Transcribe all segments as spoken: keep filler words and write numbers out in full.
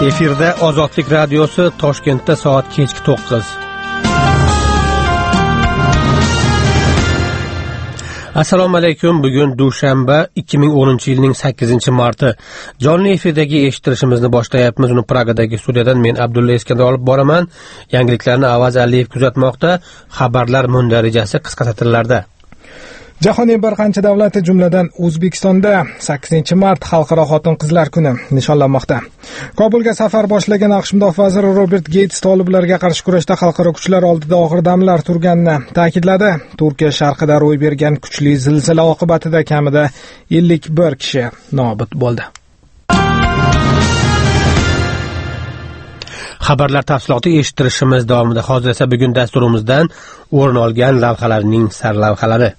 Efirda Ozodlik radiosi, Toshkentda soat kechki to'qqiz. Assalomu alaykum. Bugun dushanba, ikki ming o'ninchi yilning sakkizinchi marti. Jonli efirdagi eshittirishimizni boshlayapmiz. Uni Pragadagi studiyadan men Abdulla Eskandar olib boraman. Yangiliklarni Avaz Aliyev kuzatmoqda. Xabarlar mundarijasi qisqa satrlarda. Jahonning bir qancha davlati, jumladan O'zbekistonda sakkizinchi mart Xalqaro xotin-qizlar kuni nishonlanmoqda. Kobulga safar boshlagan AQSh mudofaa vaziri Robert Geyts toliblarga qarshi kurashda xalqaro kuchlar oldida og'ir damlar turganini ta'kidladi. Turkiya sharqida ro'y bergan kuchli zilzila oqibatida kamida ellik bir kishi nobud bo'ldi. Xabarlar tafsiloti eshittirishimiz davomida. Hozir esa bugun dasturimizdan o'rin olgan lavhalarning sarlavhalari.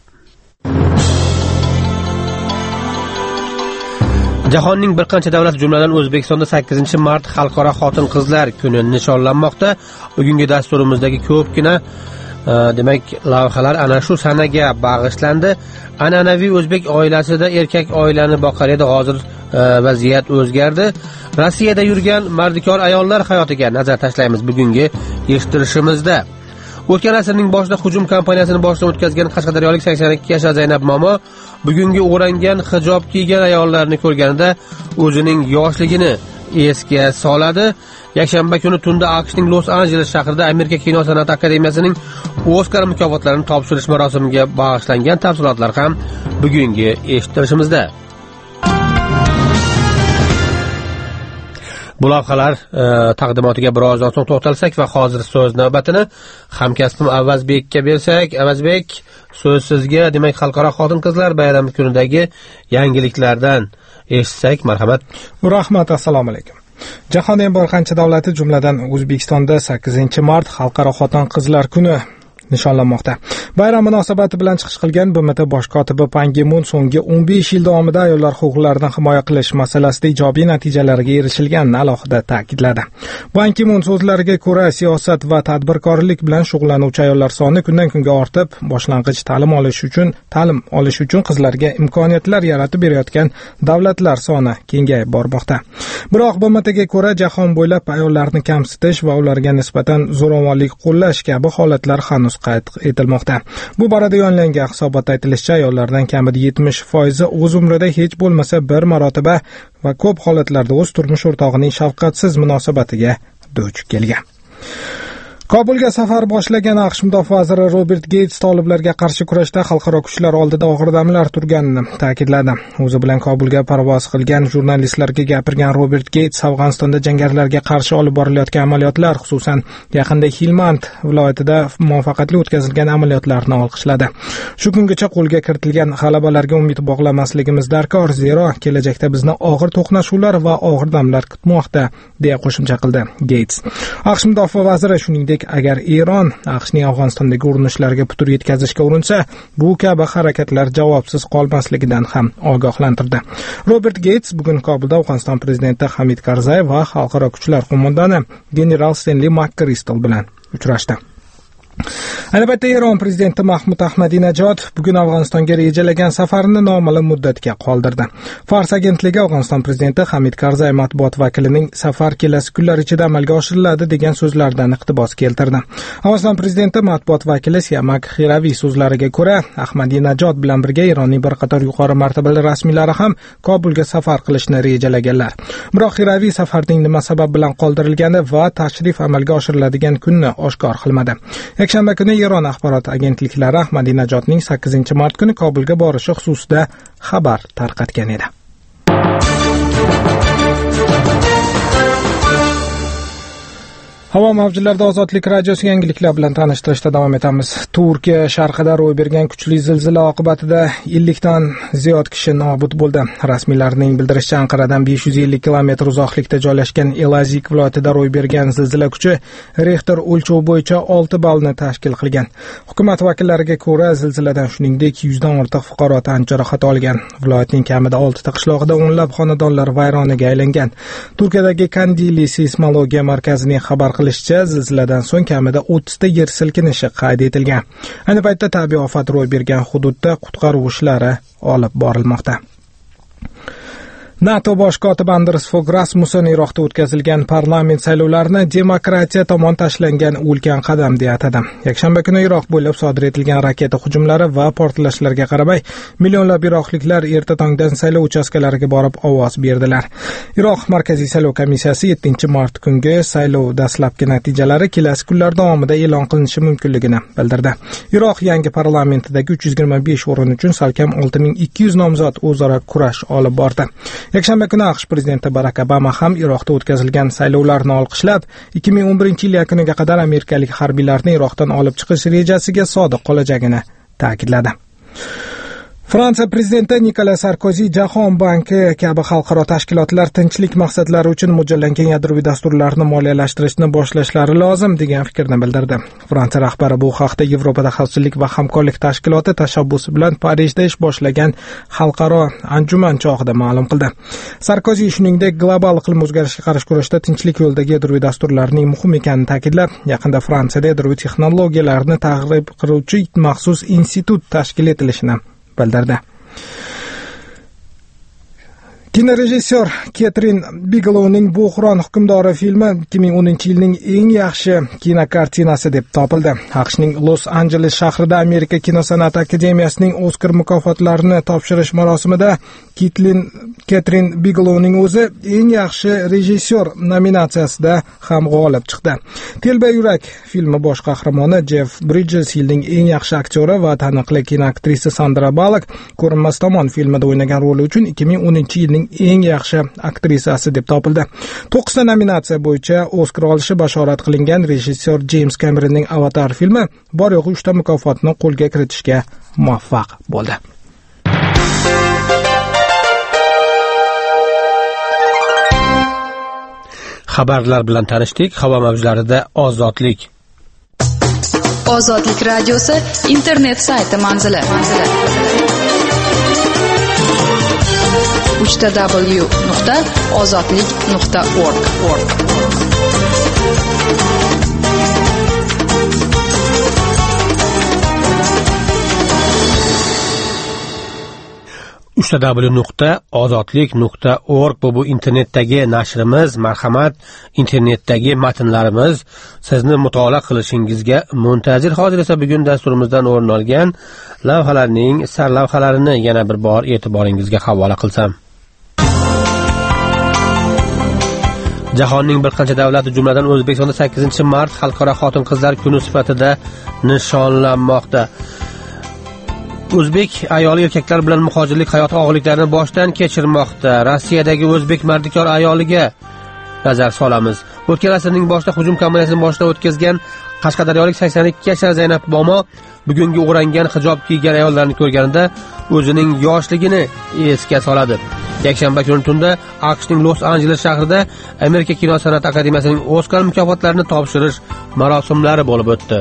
Jahonning bir qancha davlati, jumladan O'zbekistonda sakkizinchi mart Xalqaro xotin-qizlar kuni nishonlanmoqda. Bugungi dasturimizdagi ko'pgina e, demak lavhalar ana shu sanaga bag'ishlandi. An'anaviy o'zbek oilasida erkak oilani boqar edi, hozir e, vaziyat o'zgardi. Rossiyada yurgan mardikor ayollar hayotiga nazar tashlaymiz bugungi eshittirishimizda. O'tgan asrning boshida hujum kampaniyasini boshdan o'tkazgan qashqadaryolik sakson ikki yashar Zaynab momo bugungi o'rangan hijob kiygan ayollarni ko'rganida o'zining yoshligini esga soladi. Yakshanba kuni tunda AQShning Los-Anjeles shahrida Amerika kino san'ati akademiyasining Oskar mukofotlarini topshirish marosimiga bag'ishlangan tafsilotlar ham bugungi eshittirishimizda. Bu lavhalar e, taqdimotiga birozdan so'ng to'xtalsak va hozir so'z navbatini hamkasbim Avazbekka bersak. Avazbek, so'z sizga. Demak, Xalqaro xotin-qizlar bayrami kunidagi yangiliklardan eshitsak, marhamat. Rahmat, assalomu alaykum. Jahonning bir qancha davlati, jumladan O'zbekistonda sakkizinchi mart Xalqaro xotin-qizlar kuni nishonlanmoqda. Bayram munosabati bilan chiqish qilgan B M T bosh kotibi Pan Gi Mun so'nggi o'n besh yil davomida ayollar huquqlarini himoya qilish masalasida ijobiy natijalarga erishilganini alohida ta'kidladi. Pan Gi Mun so'zlariga ko'ra, siyosat va tadbirkorlik bilan shug'ullanuvchi ayollar soni kundan kunga ortib, boshlang'ich ta'lim olish uchun, ta'lim olish uchun qizlarga imkoniyatlar yaratib berayotgan davlatlar soni kengayib bormoqda. Biroq B M Tga ko'ra, jahon bo'ylab ayollarni kamsitish va ularga nisbatan zo'ravonlik qo'llash kabi holatlar hanuz qayd etilmoqda. Bu borada yonlangan hisobotda aytilishicha, ayollardan kamida yetmish foizi o'z umrida hech bo'lmasa bir marotaba va ko'p holatlarda o'z turmush o'rtog'ining shafqatsiz munosabatiga duch kelgan. Kobulga safar boshlagan AQSh mudofaa vaziri Robert Geyts toliblarga qarshi kurashda xalqaro kuchlar oldida og'ir damlar turganini ta'kidladi. O'zi bilan Kobulga parvoz qilgan jurnalistlarga gapirgan Robert Geyts Afg'onistonda jangarilarga qarshi olib borilayotgan amaliyotlar, xususan yaqinda Helmand viloyatida muvaffaqiyatli o'tkazilgan amaliyotlarni olqishladi. Shu kungacha qo'lga kiritilgan g'alabalarga umid bog'lamasligimiz darkor, zero kelajakda bizni og'ir to'qnashuvlar va og'ir damlar kutmoqda, deya qo'shimcha qildi Geyts. AQSh mudofaa vaziri shuningdek, agar Eron AQShning Afg'onistondagi urinishlariga putur yetkazishga urinsa, bu kabi harakatlar javobsiz qolmasligidan ham ogohlantirdi. Robert Geyts bugun Kobulda Afg'oniston prezidenti Hamid Karzay va xalqaro kuchlar qo'mondoni general Stenli McChrystal bilan uchrashdi. Albatta, Eron prezidenti Mahmud Ahmadinejod bugun Afg'onistonga rejalagan safarini noma'lum muddatga qoldirdi. Fars agentligi Afg'oniston prezidenti Hamid Karzay matbuot vakilining safar kelasi kunlar ichida amalga oshiriladi degan so'zlaridan iqtibos keltirdi. Afg'oniston prezidenti matbuot vakili Siamak Xiraviy so'zlariga ko'ra, Ahmadinejod bilan birga Eronning bir qator yuqori martabali rasmiylari ham Kobulga safar qilishni rejalaganlar. Biroq Xiraviy safarning nima sabab bilan qoldirilgani va tashrif amalga oshiriladigan kunni oshkor qilmadi. Yakshanba kuni Eron axborot agentliklari Ahmadinejodning sakkizinchi mart kuni Kobulga borishi xususida xabar tarqatgan edi. Havo mavjlarida Ozodlik radiosi yangiliklar bilan tanishtirishda davom etamiz. Turkiya sharqida ro'y bergan kuchli zilzila oqibatida ellikdan ziyod kishi nobud bo'ldi. Rasmiylarning bildirishicha, Anqaradan besh yuz ellik kilometr uzoqlikda joylashgan Elazik viloyatida ro'y bergan zilzila kuchi Richter o'lchovi bo'yicha olti ballni tashkil qilgan. Hukumat vakillariga ko'ra, zilziladan shuningdek yuzdan ortiq fuqaro tan jarohati olgan. Viloyatning kamida oltita qishlog'ida o'nlab xonadonlar vayronaga aylangan. Turkiyadagi Kandili seysmologiya markazining xabar qilishicha, zilziladan so'ng kamida o'ttizta yer silkinishi qayd etilgan. Ayni paytda tabiiy ofat ro'y bergan hududda qutqaruv ishlari olib borilmoqda. NATO bosh kotibi Anders Fogh Rasmussen Iroqda o'tkazilgan parlament saylovlarini demokratiya tomon tashlangan ulkan qadam deya atadi. Yakshanba kuni Iroq bo'ylab sodir etilgan raketa hujumlari va portlashlarga qaramay, millionlab iroqliklar erta tongdan saylov uchastkalariga borib ovoz berdilar. Iroq Markaziy saylov komissiyasi yettinchi mart kungi saylov dastlabki natijalari kelasi kunlar davomida e'lon qilinishi mumkinligini bildirdi. Iroq yangi parlamentidagi uch yuz yigirma besh o'rin uchun salkam olti ming ikki yuz nomzod o'zaro kurash olib bordi. Yakshanba kuni AQSh prezidenti Barak Obama ham Iroqda o'tkazilgan saylovlarni olqishlab, ikki ming o'n birinchi yil yakuniga qadar amerikalik harbiylarni Iroqdan olib chiqish rejasiga sodiq qolajagini ta'kidladi. Fransiya prezidenti Nikolas Sarkozi Jahon banki kabi xalqaro tashkilotlar tinchlik maqsadlari uchun mo'ljallangan yadroviy dasturlarni moliyalashtirishni boshlashlari lozim degan fikrni bildirdi. Fransiya rahbari bu haqda Yevropada xavfsizlik va hamkorlik tashkiloti tashabbusi bilan Parijda ish boshlagan xalqaro anjuman chog'ida ma'lum qildi. Sarkozi shuningdek global iqlim o'zgarishiga qarshi kurashda tinchlik yo'lidagi yadroviy dasturlarning muhim ekanini ta'kidlab, yaqinda Fransiyada yadroviy texnologiyalarni targ'ib qiluvchi maxsus institut tashkil etilishini bildirdi. Kinorejissyor Ketrin Bigelowning Buhron hukmdori filmi ikki ming o'ninchi yilning eng yaxshi kinokartinasi deb topildi. AQShning Los Anjeles shahrida Amerika kino san'ati akademiyasining Oskar mukofotlarini topshirish marosimida Ketrin Bigelowning o'zi eng yaxshi rejissyor nominatsiyasida ham g'olib chiqdi. Telba yurak filmi bosh qahramoni Jeff Bridges yilning eng yaxshi aktyori va taniqli kinoaktrisa Sandra Bullock Ko'rinmas tomon filmida o'ynagan roli uchun ikki ming o'ninchi yilning eng yaxshi aktrisasi deb topildi. to'qqizta nominatsiya bo'yicha Oskar olishi bashorat qilingan rejissyor James Cameronning Avatar filmi bor yo'g'i uchta mukofotni qo'lga kiritishga muvaffaq bo'ldi. Xabarlar bilan tanishdik. Havo mavjlarida ozodlik. Ozodlik radiosi internet sayti manzili. uch w nuqta ozodlik nuqta org uch w nuqta ozodlik nuqta org bu bu internetdagi nashrimiz. Marhamat, internetdagi matnlarimiz sizni mutolaa qilishingizga muntazir. Hozir esa bugun dasturimizdan o'rin olgan lavhalarning sarlavhalarini yana bir bor e'tiboringizga havola qilsam. Jahonning bir qancha davlati, jumladan O'zbekistonda sakkizinchi mart Xalqaro xotin-qizlar kuni sifatida nishonlanmoqda. O'zbek ayoli erkaklar bilan muhojirlik hayoti og'irliklarini boshdan kechirmoqda. Rossiyadagi o'zbek mardikor ayoliga nazar solamiz. O'tgan asrning boshida hujum kampaniyasini boshdan o'tkazgan qashqadaryolik sakson ikki yashar Zaynab Bomo bugungi o'rangan hijob kiygan ayollarni ko'rganida o'zining yoshligini esga soladi. Yakshanba kuni tunda AQShning Los Anjeles shahrida Amerika kino san'ati akademiyasining Oskar mukofotlarini topshirish marosimlari bo'lib o'tdi.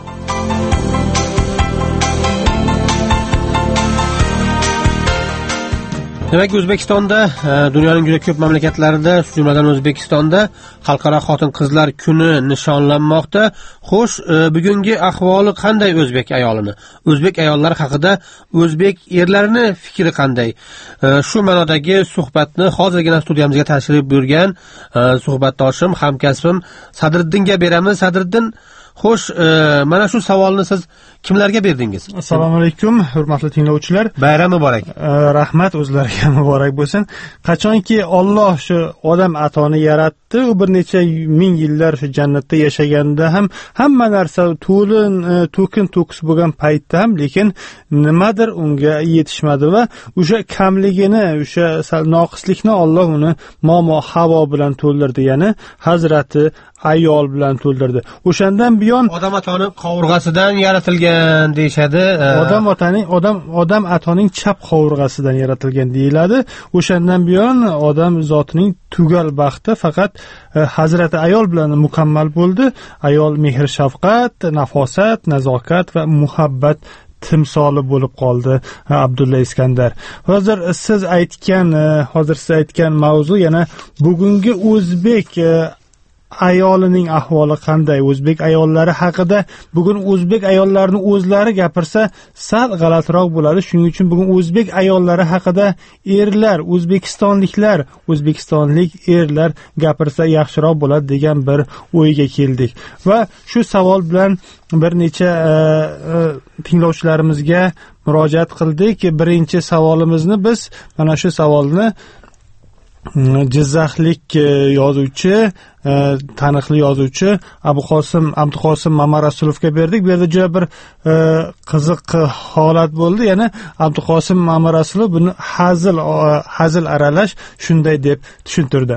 Demak, O'zbekistonda, dunyoning juda ko'p mamlakatlarida, jumladan O'zbekistonda Xalqaro xotin-qizlar kuni nishonlanmoqda. Xo'sh, bugungi ahvoli qanday o'zbek ayolini? O'zbek ayollari haqida o'zbek erlarini fikri qanday? Shu ma'nodagi suhbatni hozirgina studiyamizga tashrif buyurgan suhbatdoshim, hamkasbim Sadriddinga beramiz. Sadriddin, xo'sh, mana shu savolni siz kimlarga berdingiz? Assalomu alaykum, hurmatli tinglovchilar. Bayram muborak. Rahmat, o'zlariga muborak bo'lsin. Qachonki Alloh shu odam atoni yaratdi, u bir necha ming yillar shu jannatda yashaganda ham hamma narsa to'lin, to'kin to'kis bo'lgan paytda ham, lekin nimadir unga yetishmadi va o'sha kamligini, o'sha noqislikni Alloh uni momo Havo bilan to'ldirdi, ya'ni Hazrati ayol bilan to'ldirdi. O'shandan buyon odam atoni qovurg'asidan yaratilgan deyshadi. Odam otaning odam odam atoning chap qovurg'asidan yaratilgan deyiladi. O'shandan buyon odam zotining tugal baxti faqat Hazrati ayol bilan mukammal bo'ldi. Ayol mehr, shafqat, nafosat, nazokat va muhabbat timsoli bo'lib qoldi. Abdulla Iskandar. Hozir siz aytgan, hozir siz aytgan mavzu yana bugungi o'zbek ayolining ahvoli qanday, o'zbek ayollari haqida bugun o'zbek ayollarini o'zlari gapirsa sal g'alatiroq bo'ladi. Shuning uchun bugun o'zbek ayollari haqida erlar, o'zbekistonliklar, o'zbekistonlik erlar gapirsa yaxshiroq bo'ladi degan bir o'yga keldik. Va shu savol bilan bir necha e, e, tinglovchilarimizga murojaat qildik. Birinchi savolimizni biz mana shu savolni Jizzaxlik yozuvchi, taniqli yozuvchi Abuqosim Abduqosim Mamarasulovga berdik. Bu yerda juda bir e, qiziq holat bo'ldi. Ya'ni Abduqosim Mamarasulov buni hazil hazil aralash shunday deb tushuntirdi.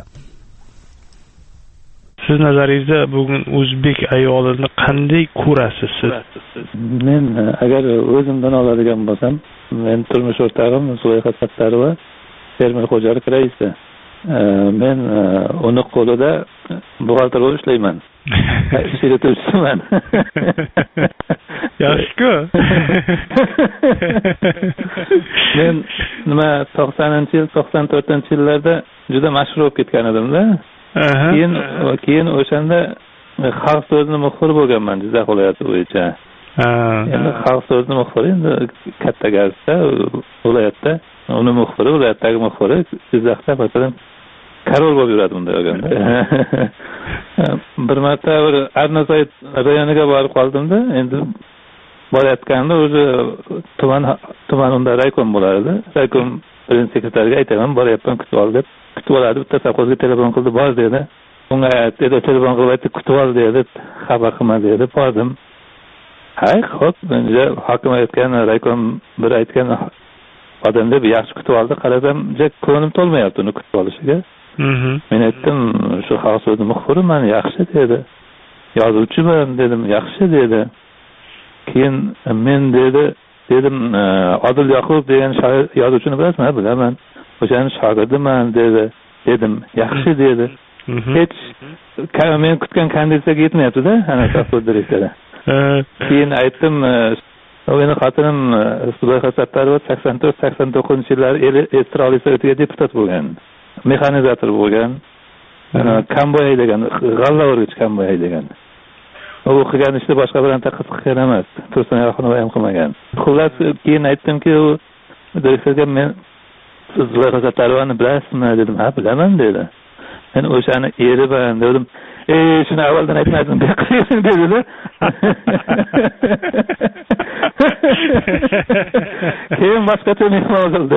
Siz nazaringizda bugun o'zbek ayolini qanday ko'rasiz siz? Men agar o'zimdan oladigan bo'lsam, men turmush o'rtog'im Zulayxa Sattarova, fermer xo'jalik raisi. Men uni qo'lida buxgalter bo'lib ishlayman. Ish yurituvchiman. Yaxshi-ku. Men nima to'qsoninchi yil, to'qson to'rtinchi yillarda juda mashhur bo'lib ketgan edim-da. Keyin keyin o'shanda xalq so'zini muxbir bo'lganman Jizzax viloyati bo'yicha. Endi xalq so'zini muxbiri endi katta gazeta viloyatda, uni muxbiri, viloyatdagi muxbiri Jizzaxda masalan Karol bo'lib yuradi unda o'ganda. Bir marta bir Arnasoy rayoniga borib qoldim-da, endi borayotganda o'zi tuman tuman unda raykom bo'lardi. Raykom birinchi sekretariga aytaman, boryapman, kutib ol deb. Kutib oladi, bitta savxozga telefon qildi, bor dedi. Unga aytdi, telefon qilib aytdi, kutib ol dedi, xabar qilma dedi, bordim. Hay, xo'p, menga hokim aytgan, raykom bir aytgan odam deb yaxshi kutib oldi, qarasam, ko'nglim to'lmayapti uni kutib olishiga. Men aytdim, shu xalq so'zi muxbiriman, yaxshi dedi. Yozuvchiman dedim, yaxshi dedi. Keyin men dedi, dedim, Odil Yoqubov degan shoir yozuvchini bilasizmi? Bilaman. O'shaning shogirdiman dedi. Dedim, yaxshi dedi. Hech men kutgan konditsiyaga yetmayapti-da, ana savxoz direktori. Keyin aytdim, meni xotinim Zulayxa Sattarova sakson to'rt sakson to'qqizinchi yillar Estroliy Sovetiga deputat bo'lgan. Mexanizator bo'lgan. Kamboy degan, g'alla o'rgich Kamboy degan. U o'qigan ishni boshqa bironta qiz qilgan emas. Tursunoy Xonova ham qilmagan. Xullas keyin aytdimki, u direktorga men Zulayxa Sattarovani bilasizmi dedim. Ha, bilaman dedi. Men o'shani eriman dedim. Ey, shuni avvaldan aytmadim dedi. Keyin boshqacha mehmon qildi.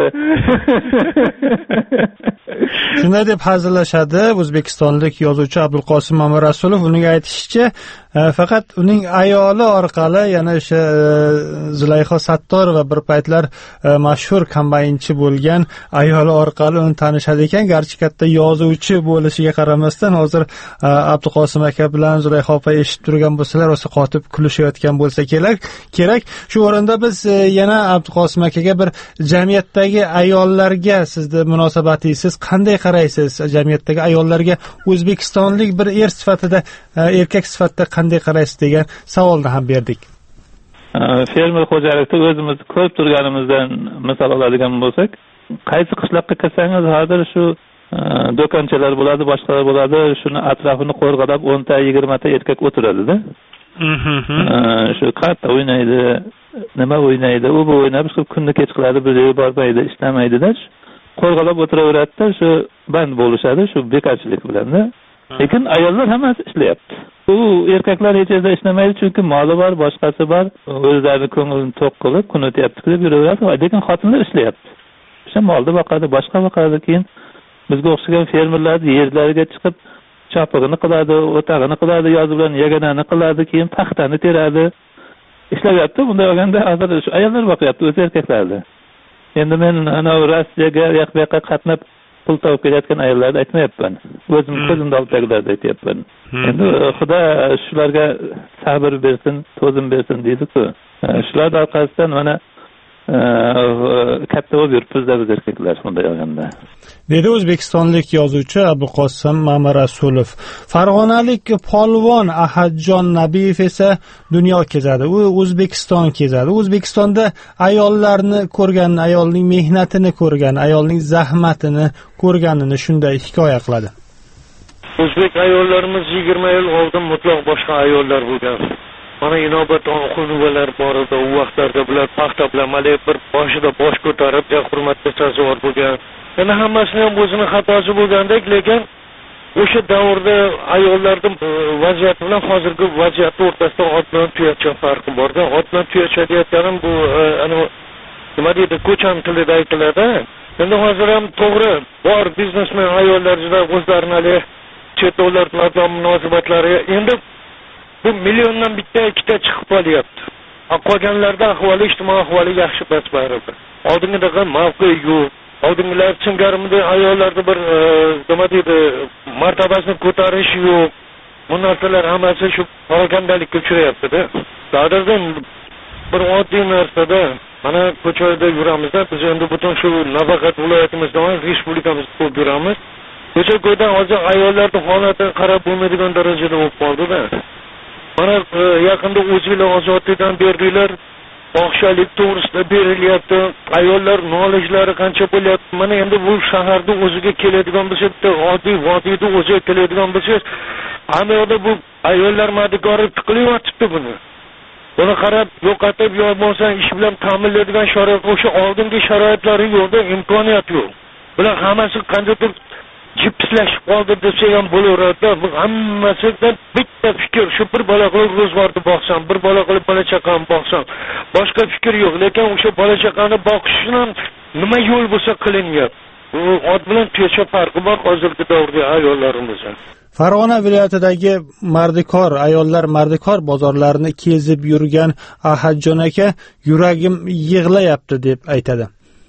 Shunday deb hazillashadi o'zbekistonlik yozuvchi Abduqosim Mamarasulov. Uning aytishicha, faqat uning ayoli orqali, yana o'sha Zulayxa Sattorova bir paytlar mashhur kombaynchi bo'lgan ayoli orqali uni tanishadi ekan. Garchi katta yozuvchi bo'lishiga qaramasdan, hozir Abduqosim aka bilan Zulayxa opa eshitib turgan bo'lsalar, o'sa qotib kulishayotgan bo'lsa kerak. Kerak. Shu o'rinda biz yana Abduqosim akaga bir jamiyatdagi ayollarga sizning munosabatingiz qanday qaraysiz? Jamiyatdagi ayollarga o'zbekistonlik bir er sifatida, erkak sifatida qanday qaraysiz degan savolni ham berdik. Fermer xo'jalikda o'zimiz ko'rib turganimizdan misol oladigan bo'lsak, qaysi qishloqqa kelsangiz, hozir shu do'konchalar bo'ladi, boshqalar bo'ladi, shuni atrofini qo'rg'alab o'nta yigirma ta erkak o'tiradi-da. Shu qarta o'ynaydi, nima o'ynaydi, u bu o'ynab, shu kunni kech qiladi, bir yerga bormaydi, ishlamaydi-da. Qo'rg'alab o'tiraveradi-da, shu band bo'lishadi, shu bekorchilik bilan-da. Lekin ayollar hammasi ishlayapti. U erkaklar hech yerda ishlamaydi, chunki moli bor, boshqasi bor, o'zlarining ko'nglini to'q qilib, kun o'tyapti deb yuraveradi. Lekin xotinlar ishlayapti. O'sha molni boqadi, boshqa boqadi, keyin bizga o'xshagan fermerlar yerlariga chiqib chopig'ini qiladi, o'tag'ini qiladi, yoz bilan yaganani qiladi, keyin paxtani teradi. Ishlayapti. Bunday olganda hozir shu ayollar boqyapti, o'z erkaklarni. Endi men ana Rossiyaga yoqqa qatnab pul topib kelayotgan ayollarni aytmayapman. O'zim ko'zimda oldagilarni aytyapman. Endi Xudo shularga sabr bersin, to'zim bersin deydi-ku. Shular orqasidan mana katta bo'lib yuribmiz-da biz erkaklar bunday olganda. Dedi o'zbekistonlik yozuvchi Abduqosim Mamarasulov. Farg'onalik polvon Ahadjon Nabiyev esa dunyo kezadi. U O'zbekiston kezadi. O'zbekistonda ayollarni ko'rgan, ayolning mehnatini ko'rgan, ayolning zahmatini ko'rganini shunday hikoya qiladi. o'zbek ayollarimiz yigirma yil oldin mutlaq boshqa ayollar bo'lgan. Mana inobat oxunuvalar bor edi, u vaqtlarda bular paxta bilan malay bir boshida bosh ko'tarib, hurmatga sazovor bo'lgan. Yana hammasini ham o'zini xatosi bo'lgandek, lekin o'sha davrda ayollarning vaziyati bilan hozirgi vaziyat o'rtasida ot bilan tuyacha farqi bor-da. Ot bilan tuyacha deyotganim bu ana nima deydi, ko'cham tilida aytiladi. Endi hozir ham to'g'ri bor biznesmen ayollar juda o'zlarini chet davlat bilan munosabatlari endi bu milliondan bitta ikkita chiqib qolyapti. Qolganlarda ahvoli, ijtimoiy ahvoli yaxshi baribir. Oldingidaqa mavqe yo'q. Oldingilar chingarimda ayollarda bir nima deydi, martabasini ko'tarish yo'q. Bu narsalar hammasi shu parokandalikka uchrayapti-da. Dadildan bir oddiy narsada mana ko'chada yuramiz-da, biz endi butun shu nafaqat viloyatimizdan, respublikamizda ko'p yuramiz. Ko'cha-ko'ydan hozir ayollarning holatiga qarab bo'lmaydigan darajada bo'lib qoldi-da. Mana yaqinda o'zinglar ozodlikdan berdinglar, fohishalik to'g'risida berilyapti, ayollar nolijlari qancha bo'lyapti. Mana endi bu shaharda o'ziga keladigan bo'lsa, oddiy vodiyda o'ziga keladigan bo'lsa, hamma yoqda bu ayollar madikori tiqilyapti buni. Buni qarab yo'qotib yo'qolsa ish bilan ta'minlaydigan sharoit, o'sha oldingi sharoitlari yo'qda, imkoniyat yo'q. Bular hammasi qandaydir jipslashib qoldi desa ham bo'laveradi. Bu hammasidan bitta fikr, shu bir bola qilib ro'zg'orni boqsam, bir bola qilib bola chaqamni boqsam, boshqa fikr yo'q. Lekin o'sha bola chaqani boqish ham nima yo'l bo'lsa qilinyapti. Bu ot bilan tuyacha farqi bor hozirgi davrdagi ayollarimizda. Farg'ona viloyatidagi mardikor ayollar mardikor bozorlarini kezib yurgan Ahadjon aka yuragim yig'layapti deb aytadi.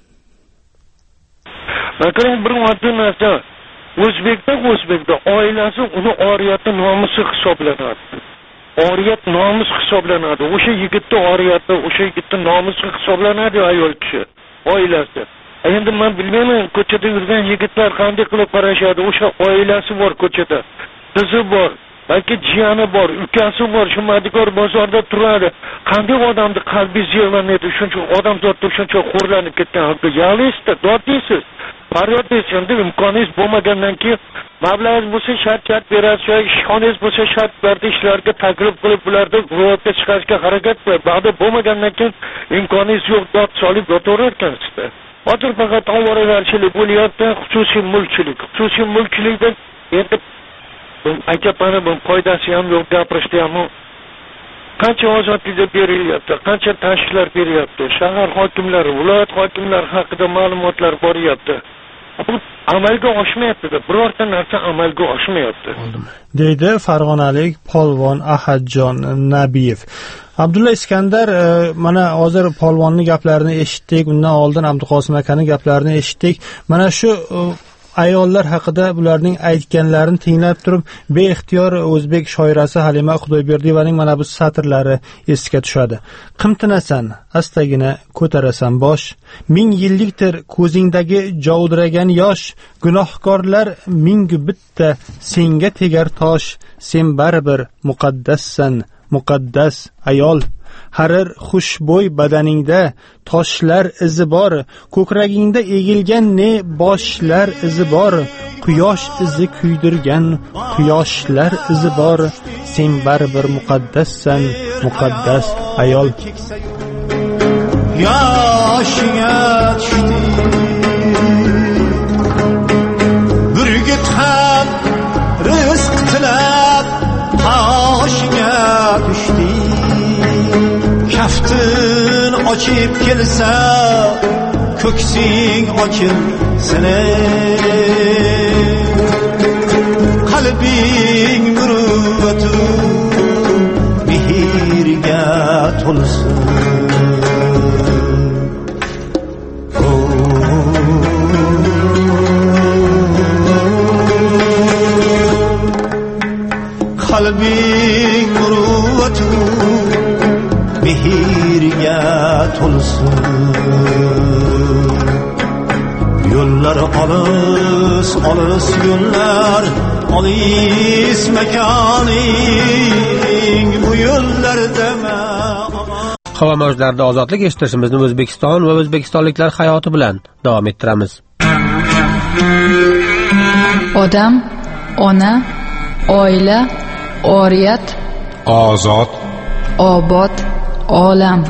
Maqaring bir oddiy narsa, O'zbekda o'zbekda oilasi uni oriyati nomusi hisoblanadi. Oriyat nomus hisoblanadi. O'sha yigitning oriyati, o'sha yigitning nomusi hisoblanadi ayol kishi, oilasi. Endi men bilmayman, ko'chada yurgan yigitlar qanday qilib qarashadi. O'sha oilasi bor ko'chada. Qizi bor, balki jiyani bor, ukasi bor, shu madikor bozorda turadi. Qanday odamning qalbi yig'lanadi, shuncha odamzodning shuncha xo'rlanib ketgan haqida yig'laysizda, dodlaysiz. Faryod endi imkoningiz bo'lmagandan keyin mablag' bo'lsa shart-shart berasiz, ishxonangiz bo'lsa shartlarda ishlarga taklif qilib ularni ro'yobga chiqarishga harakat qiling. Ba'da bo'lmagandan keyin imkoningiz yo'q, dod solib yotaverar ekansizda. Hozir faqat ovoragarchilik bo'lyapti, xususiy mulkchilik. Xususiy mulkchilikdan endi aytapman, bu foydasi ham yo'q, gapirishda ham qancha ozodlikda berilyapti, qancha tashkilotlar beryapti, shahar hokimlari, viloyat hokimlari haqida ma'lumotlar boryapti. Bu amalga oshmayapti-da, birorta narsa amalga oshmayapti. Deydi farg'onalik polvon Ahadjon Nabiyev. Abdulla Iskandar, mana hozir polvonning gaplarini eshitdik, undan oldin Abduqosim akaning gaplarini eshitdik. Mana shu ayollar haqida bularning aytganlarini tinglab turib, beixtiyor o'zbek shoirasi Halima Xudoyberdiyevaning mana bu satrlari esga tushadi. Qimtinasan, astagina ko'tarasan bosh, ming yillikdir ko'zingdagi jovdiragan yosh, gunohkorlar ming bitta senga tegar tosh, sen baribir muqaddassan, muqaddas ayol. Harir xushbo'y badaningda toshlar izi bor, ko'kragingda egilgan ne boshlar izi bor, quyosh izi kuydirgan quyoshlar izi bor, sen baribir muqaddassan, muqaddas ayol. Yoshingga tushdi burgut ham rizq tilab toshingga tushdi. Kaftin ochib kelsa, ko'ksing ochilsin. Qalbing muruvvatu mehrga to'lsin. Qalbing muruvvatu mehrga to'lsin. Yo'llar olis, olis yo'llar, olis makoning bu yo'llarda havo mavjlarida ozodlik eshitishimizni O'zbekiston va o'zbekistonliklar hayoti bilan davom ettiramiz. Odam, ona oila, oriyat, ozod, obod, olam.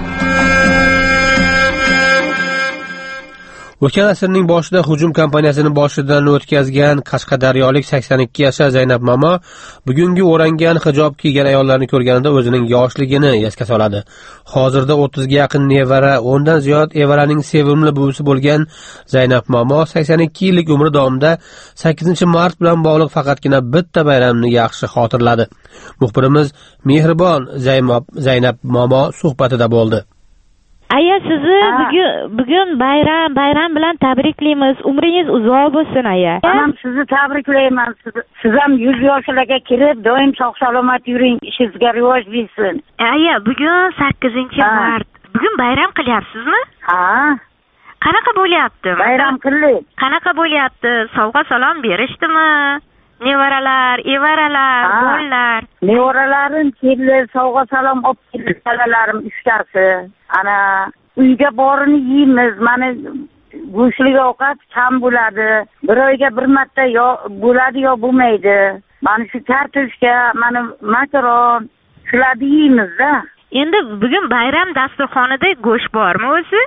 O'tgan asrning boshida hujum kampaniyasini boshidan o'tkazgan qashqadaryolik sakson ikki yashar Zaynab momo bugungi o'rangan hijob kiygan ayollarni ko'rganida o'zining yoshligini esga soladi. Hozirda o'ttizga yaqin nevara, o'ndan ziyod evaraning sevimli buvisi bo'lgan Zaynab momo sakson ikki yillik umri davomida sakkizinchi mart bilan bog'liq faqatgina bitta bayramni yaxshi xotirladi. Muxbirimiz Mehribon Zaynab momo suhbatida bo'ldi. Aya, sizni bugun bugun bayram bayram bilan tabriklaymiz. Umringiz uzoq bo'lsin, aya. Ham sizni tabriklayman. Siz ham yuz yoshlarga kirib, doim sog' salomat yuring, ishingizga rivoj bersin. Aya, bugun sakkizinchi mart. Bugun bayram qilyapsizmi? Ha. Qanaqa bo'lyapti? Bayram qildik. Qanaqa bo'lyapti? Sovg'a salom berishdimi? Nevaralar, evaralar, bolalar. Nevaralarim keldi, sovg'a salom olib keldi, bolalarim uchtasi. Ana uyga borini yeymiz. Mana go'shtli ovqat kam bo'ladi. Bir oyga bir marta yo bo'ladi yo bo'lmaydi. Mana shu kartoshka, mana makaron, shularni yeymiz-da. Endi bugun bayram dasturxonida go'sht bormi o'zi?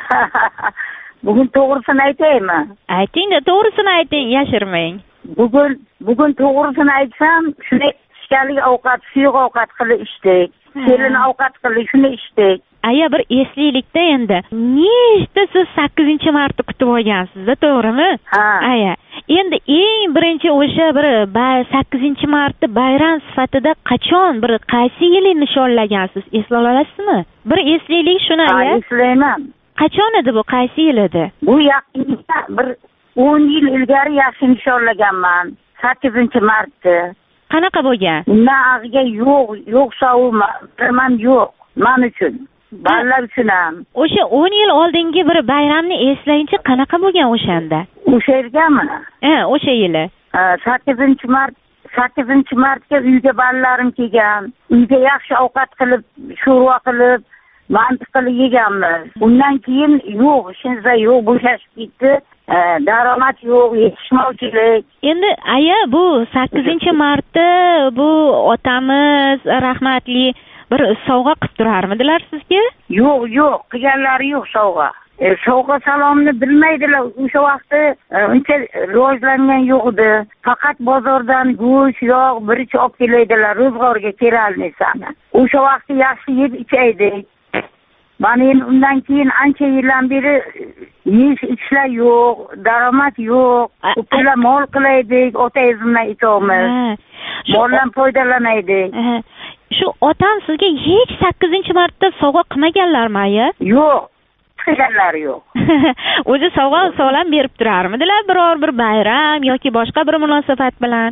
Bugun to'g'risini aytaymi? Ayting-da, to'g'risini ayting, yashirmang. Bugun bugun to'g'risini aytsam, shunday ishkalik ovqat, suyuq ovqat qilib ichdik. Kelin ovqat qilib shuni ichdik. Aya, bir eslaylikda endi. Nechta siz sakkizinchi martni kutib olgansiz-da, to'g'rimi? Ha. Aya, endi eng birinchi o'sha bir sakkizinchi martni bayram sifatida qachon, bir qaysi yili nishonlagansiz? Eslay olasizmi? Bir eslaylik shuni, aya. Ha, eslayman. Qachon edi bu, qaysi yil edi? Bu yaqinda bir o'n yil ilgari yaxshi nishonlaganman. sakkizinchi martda. Qanaqa bo'lgan? Undan ag'iga yo'q, yo'q savuma, birman yo'q. Men uchun, bolalar uchun ham. O'sha o'n yil oldingi bir bayramni eslayinchi qanaqa bo'lgan o'shanda? O'sha yergami? Ha, o'sha yili. sakkizinchi mart, sakkizinchi martga uyga bolalarim kelgan. Uyga yaxshi ovqat qilib, sho'rva qilib, mantiq qilib yeganmiz. Undan keyin yo'q, ishingizda yo'q, bo'shashib ketdi. Daromad yo'q, yetishmovchilik. Endi aya, bu sakkizinchi martda bu otamiz rahmatli bir sovg'a qilib turarmidilar sizga? Yo'q, yo'q, qilganlari yo'q sovg'a. E, sovg'a salomni bilmaydilar. O'sha vaqtda uncha rivojlangan yo'q edi. Faqat bozordan go'sht, yog', birchi olib kelaydilar, ro'zg'orga kelolmaysani. O'sha vaqtda yaxshi yeb ichaydik. Mana endi undan keyin ancha yildan beri yeyish ichishlar yo'q, daromad yo'q. Ko'plar mol qilaydik, otangizdan aytamiz. Moldan foydalanaydik. Shu otam sizga hech sakkizinchi martda sovg'a qilmaganlarmi, aya? Yo'q, qilganlari yo'q. O'zi sovg'a salom berib turarmidilar biror bir bayram yoki boshqa bir munosabat bilan?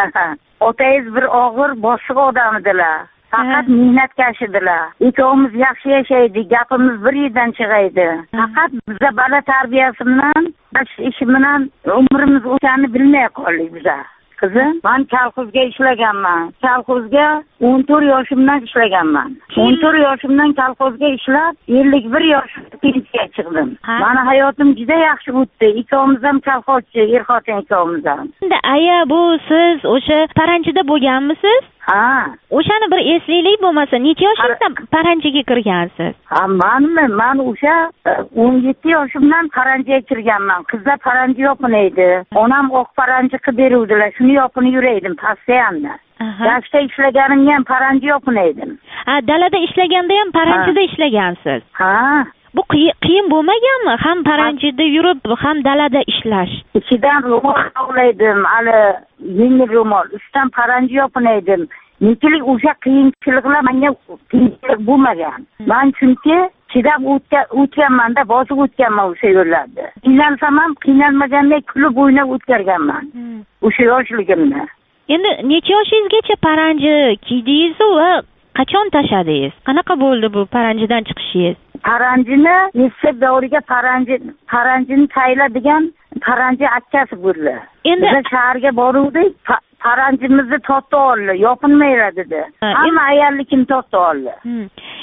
Otangiz bir og'ir boshqa odam edilar. Faqat mehnatkash edilar. Ikkovimiz yaxshi yashaydik, gapimiz bir yerdan chiqaydi. Faqat biza bola tarbiyasi bilan, ish bilan umrimiz o'tganini bilmay qoldik biza. Qizim, men kolxozga ishlaganman. Kolxozga o'n to'rt yoshimdan ishlaganman. o'n to'rt yoshimdan kolxozga ishlab, ellik bir yoshimda pensiyaga chiqdim. Meni hayotim juda yaxshi o'tdi. Ikkovimiz ham kolxozchi, er-xotin ikkovimiz ham. Endi aya, bu siz o'sha paranjida bo'lganmisiz? Ha. O'shani bir eslaylik bo'lmasa, necha yoshingizda paranjiga kirgansiz? Ha, menmi? Men o'sha o'n yetti yoshimdan paranjiga kirganman. Qizlar paranji yopinaydi. Onam oq paranji qilib beruvdilar. Shuni yopinib yuraydim pastayamda. Yoshda ishlaganimga ham paranji yopinaydim. Ha, dalada ishlaganda ham paranjida ishlagansiz. Ha. Bu qiyin bo'lmaganmi? Ham paranjida yurib, ham dalada ishlash. Ichidan ro'mol tog'laydim, hali yengil ro'mol. Ustidan paranji yopinaydim. Lekin o'sha qiyinchiliklar menga qiyinchilik bo'lmagan. Men chunki chidab o'tganman-da, bosib o'tganman o'sha yo'llarda. Qiynalsam ham qiynalmagandek kulib o'ynab o'tganman. O'sha yoshligimda. Endi necha yoshingizgacha paranji kiydingiz va qachon tashladingiz? Qanaqa bo'ldi bu paranjidan chiqishingiz? Paranjini Yusuf davriga paranji paranjini tayiladigan paranji akkasi bo'ldi. Endi biz shaharga boruvdik, paranjimizni totdi oldi, yopinmaydi dedi. Hamma ayollikini totdi oldi.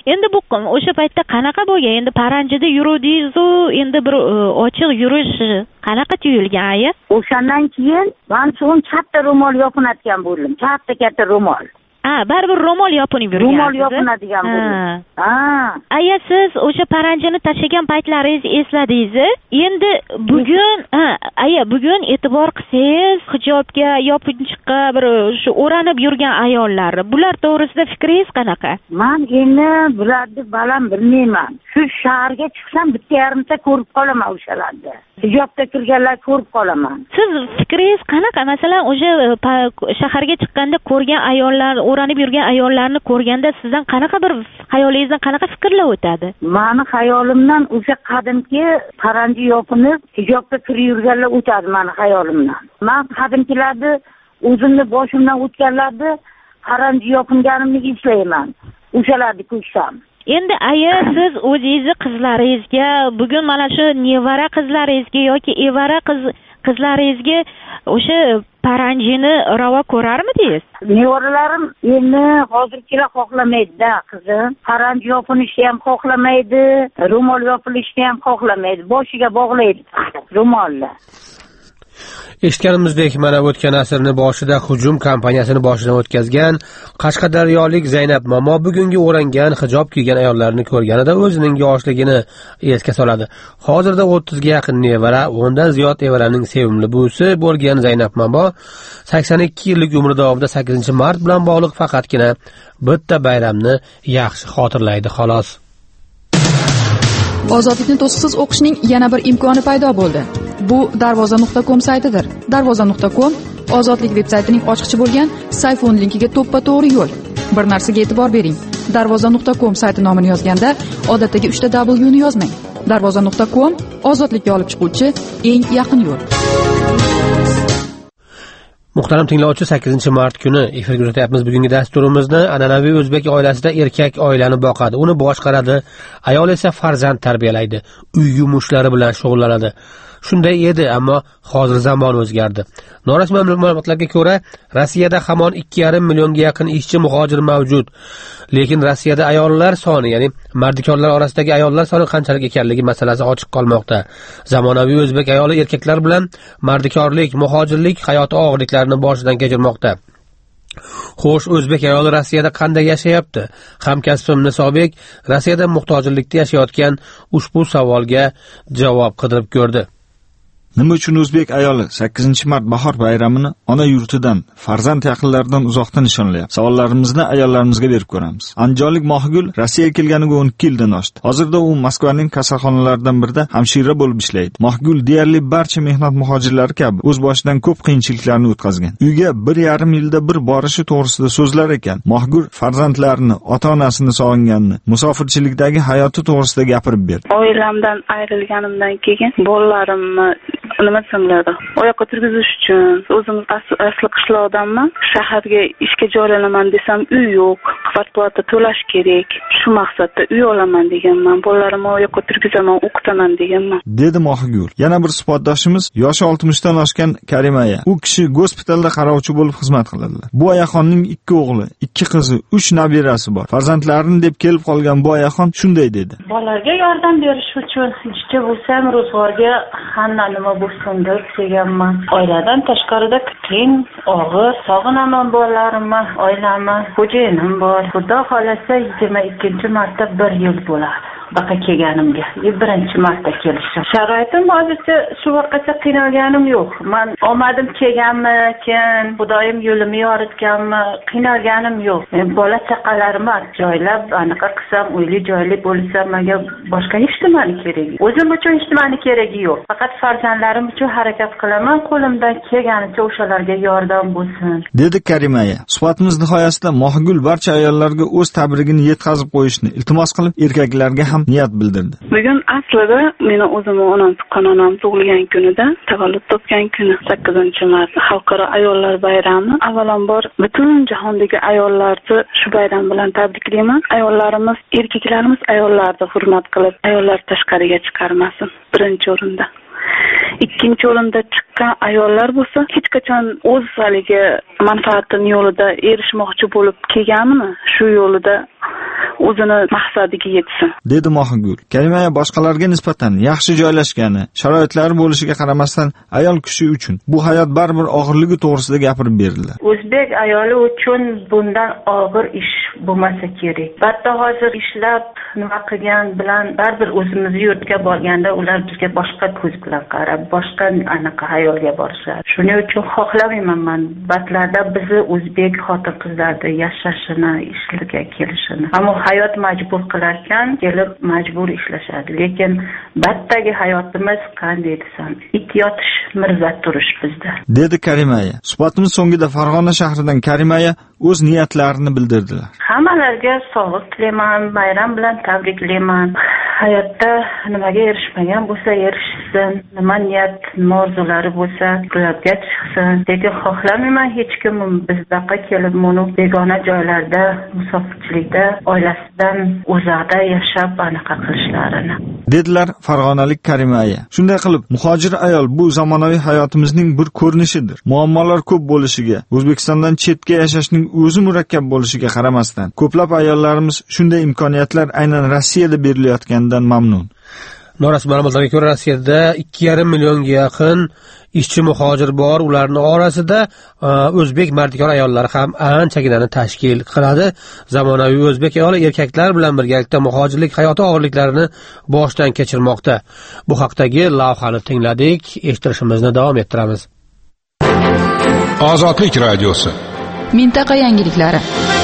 Endi bu o'sha paytda qanaqa bo'lgan? Endi paranjida yuruvdingiz-u, endi bir ochiq yurish qanaqa tuyulgan aya? O'shandan keyin men so'ng katta ro'mol yopinadigan bo'ldim. Katta katta ro'mol. Ha, baribir ro'mol yopinib yurgansiz. Ro'mol yopinadigan bo'ldim. Ha. Aya, siz o'sha paranjini tashlagan paytlaringizni esladingiz. Endi bugun, ha, aya, bugun e'tibor qilsangiz, hijobga, yopinchiqqa bir shu o'ranib yurgan ayollar, bular to'g'risida fikringiz qanaqa? Men endi bularni balam bilmayman. Shu shaharga chiqsam bitta yarimta ko'rib qolaman o'shalarni. Hijobda kirganlar ko'rib qolaman. Siz fikringiz qanaqa? Masalan, o'sha shaharga chiqqanda ko'rgan ayollar, o'ranib yurgan ayollarni ko'rganda sizdan qanaqa bir xayolingizdan qanaqa fikrlar o'tadi? Meni xayolimdan o'sha qadimki paranji yopinib hijobga kirib yurganlar o'tadi meni xayolimdan. Men qadimkilarni o'zimni boshimdan o'tganlarni paranji yopinganimni eslayman. O'shalarni ko'rsam. Endi aya, siz o'zingizni qizlaringizga, bugun mana shu nevara qizlaringizga yoki evara qiz qizlaringizga o'sha paranjini ravo ko'rarmidingiz? Nevaralarim endi hozirgilar xohlamaydi-da, qizim. Paranji yopinishni ham xohlamaydi, ro'mol yopilishni ham xohlamaydi. Boshiga bog'laydi ro'molni. Eshitganimizdek, mana o'tgan asrni boshida hujum kampaniyasini boshidan o'tkazgan Qashqadaryolik Zaynab momo bugungi o'rangan hijob kiygan ayollarni ko'rganida o'zining yoshligini esga soladi. Hozirda o'ttizga yaqin nevara, o'ndan ziyod evaraning sevimli buvisi bo'lgan Zaynab momo sakson ikki yillik umri davomida sakkizinchi mart bilan bog'liq faqatgina bitta bayramni yaxshi xotirlaydi, xolos. Ozodlikni to'siqsiz o'qishning yana bir imkoni paydo bo'ldi. Bu darvoza nuqta com saytidir. darvoza nuqta com Ozodlik veb-saytining ochiqchi bo'lgan sayfon linkiga to'ppa-to'g'ri yo'l. Bir narsaga e'tibor bering. darvoza nuqta com sayti nomini yozganda odatdagi uchta W ni yozmang. darvoza nuqta com ozodlikka olib chiquvchi eng yaqin yo'l. Muhtaram tinglovchi, sakkizinchi mart kuni efirga uzatyapmiz bugungi dasturimizni. An'anaviy o'zbek oilasida erkak oilani boqadi, uni boshqaradi, ayol esa farzand tarbiyalaydi, uy yumushlari bilan shug'ullanadi. Shunday edi, ammo hozir zamon o'zgardi. Norasmiy ma'lumotlarga ko'ra, Rossiyada hamon ikki yarim millionga yaqin ishchi muhojir mavjud. Lekin Rossiyada ayollar soni, ya'ni mardikorlar orasidagi ayollar soni qanchalik ekanligi masalasi ochiq qolmoqda. Zamonaviy o'zbek ayoli erkaklar bilan mardikorlik, muhojirlik hayoti og'irliklarini boshidan kechirmoqda. Xo'sh, o'zbek ayoli Rossiyada qanday yashayapti? Hamkasbim Nisobek Rossiyada muhtojlikda yashayotgan ushbu savolga javob qidirib ko'rdi. Nima uchun o'zbek ayoli sakkizinchi mart bahor bayramini ona yurtidan, farzand yaqinlaridan uzoqda nishonlayapti? Savollarimizni ayollarimizga berib ko'ramiz. Andijonlik Mohigul Rossiyaga kelganiga o'n ikki yildan oshdi. Hozirda u Moskvaning kasalxonalaridan birida hamshira bo'lib ishlaydi. Mohigul deyarli barcha mehnat muhojirlari kabi o'z boshidan ko'p qiyinchiliklarni o'tkazgan. Uyga bir yarim yilda bir borishi to'g'risida so'zlar ekan. Mohigul farzandlarini, ota-onasini sog'inganini, musofirchilikdagi hayoti to'g'risida gapirib berdi. Oilamdan ayrilganimdan keyin bolalarimni nima desamlar, oyoqqa turgizish uchun o'zim asli qishloqdanman. Shaharga ishga joylanaman desam, uy yo'q, kvarplata to'lash kerak. Shu maqsadda uy olaman deganman. Bolalarimni oyoqqa turgizaman, o'qitaman deganman. Dedi Mohigul. Yana bir suhbatdoshimiz yoshi oltmishdan oshgan Karimaya. U kishi gospitalda qarovchi bo'lib xizmat qiladilar. Bu ayaxonning ikki o'g'li, ikki qizi, uch nabirasi bor. Farzandlarini deb kelib qolgan bu ayaxon shunday dedi. Bolalarga yordam berish uchun ishchi bo'lsam, ro'zg'orga hamma nima bo'lsin deb kelganman. Oiladan tashqarida qiyin, og'ir, sog'inaman bolalarimni, oilamni, xo'jayinim bor. Xudo xolasa yigirma ikkinchi marta bir yil bo'ladi. Baqa kelganimga, birinchi marta kelishim. Sharoitim hozircha shu vaqtgacha qiynalganim yo'q. Men omadim kelganmi, keyin Xudoyim yo'limni yoritganmi, qiynalganim yo'q. Men bola chaqalarimni joylab, aniqa qilsam, uyli joyli bo'lsam, menga boshqa hech nimani keragi. O'zim uchun hech nimani keragi yo'q. Faqat farzandlarim uchun harakat qilaman, qo'limdan kelganicha o'shalarga yordam bo'lsin. Dedi Karimaya. Suhbatimiz nihoyasida Mohigul barcha ayollarga o'z tabrigini yetkazib qo'yishni iltimos qilib, erkaklarga ham niyat bildirdi. Bugun aslida meni o'zimni onam tuqqan onam tug'ilgan kunida, tavallud topgan kuni sakkizinchi mart xalqaro ayollar bayrami. Avvalambor butun jahondagi ayollarni shu bayram bilan tabriklayman. Ayollarimiz, erkaklarimiz ayollarni hurmat qilib, ayollar tashqariga chiqarmasin. Birinchi o'rinda. Ikkinchi o'rinda chiqqan ayollar bo'lsa, hech qachon o'z haligi manfaatining yo'lida erishmoqchi bo'lib kelganmi? Shu yo'lida o'zini maqsadiga yetsin, dedi Mohigul. Karimaya boshqalarga nisbatan yaxshi joylashgani, sharoitlari bo'lishiga qaramasdan ayol kishi uchun bu hayot baribir og'irligi to'g'risida gapirib berdilar. O'zbek ayoli uchun bundan og'ir ish bo'lmasa kerak. Hatto hozir ishlab nima qilgan bilan baribir o'zimizni yurtga borganda ular bizga boshqa ko'z bilan qarab, boshqa anaqa hayolga borishadi. Shuning uchun xohlamayman men batlarda bizni o'zbek xotin-qizlarni yashashini, ishlarga kelishini. Ammo hayot majbur qilarkan, kelib majbur ishlashadi. Lekin batdagi hayotimiz qanday desam, it yotish, mirza turish bizda. Dedi Karimaya. Suhbatimiz so'ngida Farg'ona shahridan Karimaya o'z niyatlarini bildirdilar. Hammalarga sog'lik tilayman, bayram bilan tabriklayman. Hayotda nimaga erishmagan bo'lsa erishsin, nima niyat, nima orzulari bo'lsa ro'yobga chiqsin. Lekin xohlamayman hech kim bizdaqa kelib buni begona joylarda, musofirchilikda, oilasidan uzoqda yashab anaqa qilishlarini. Dedilar farg'onalik Karimaya. Shunday qilib, muhojir ayol bu zamonaviy hayotimizning bir ko'rinishidir. Muammolar ko'p bo'lishiga, O'zbekistondan chetga yashashning o'zi murakkab bo'lishiga qaramasdan, ko'plab ayollarimiz shunday imkoniyatlar aynan Rossiyada berilayotganidan mamnun. Norasmiy ma'lumotlarga ko'ra, Rossiyada ikki yarim millionga yaqin ishchi muhojir bor. Ularning orasida o'zbek mardikor ayollar ham anchaginani tashkil qiladi. Zamonaviy o'zbek ayoli erkaklar bilan birgalikda muhojirlik hayoti og'irliklarini boshdan kechirmoqda. Bu haqdagi lavhani tingladik, eshittirishimizni davom ettiramiz. Ozodlik radiosi. Mintaqa yangiliklari.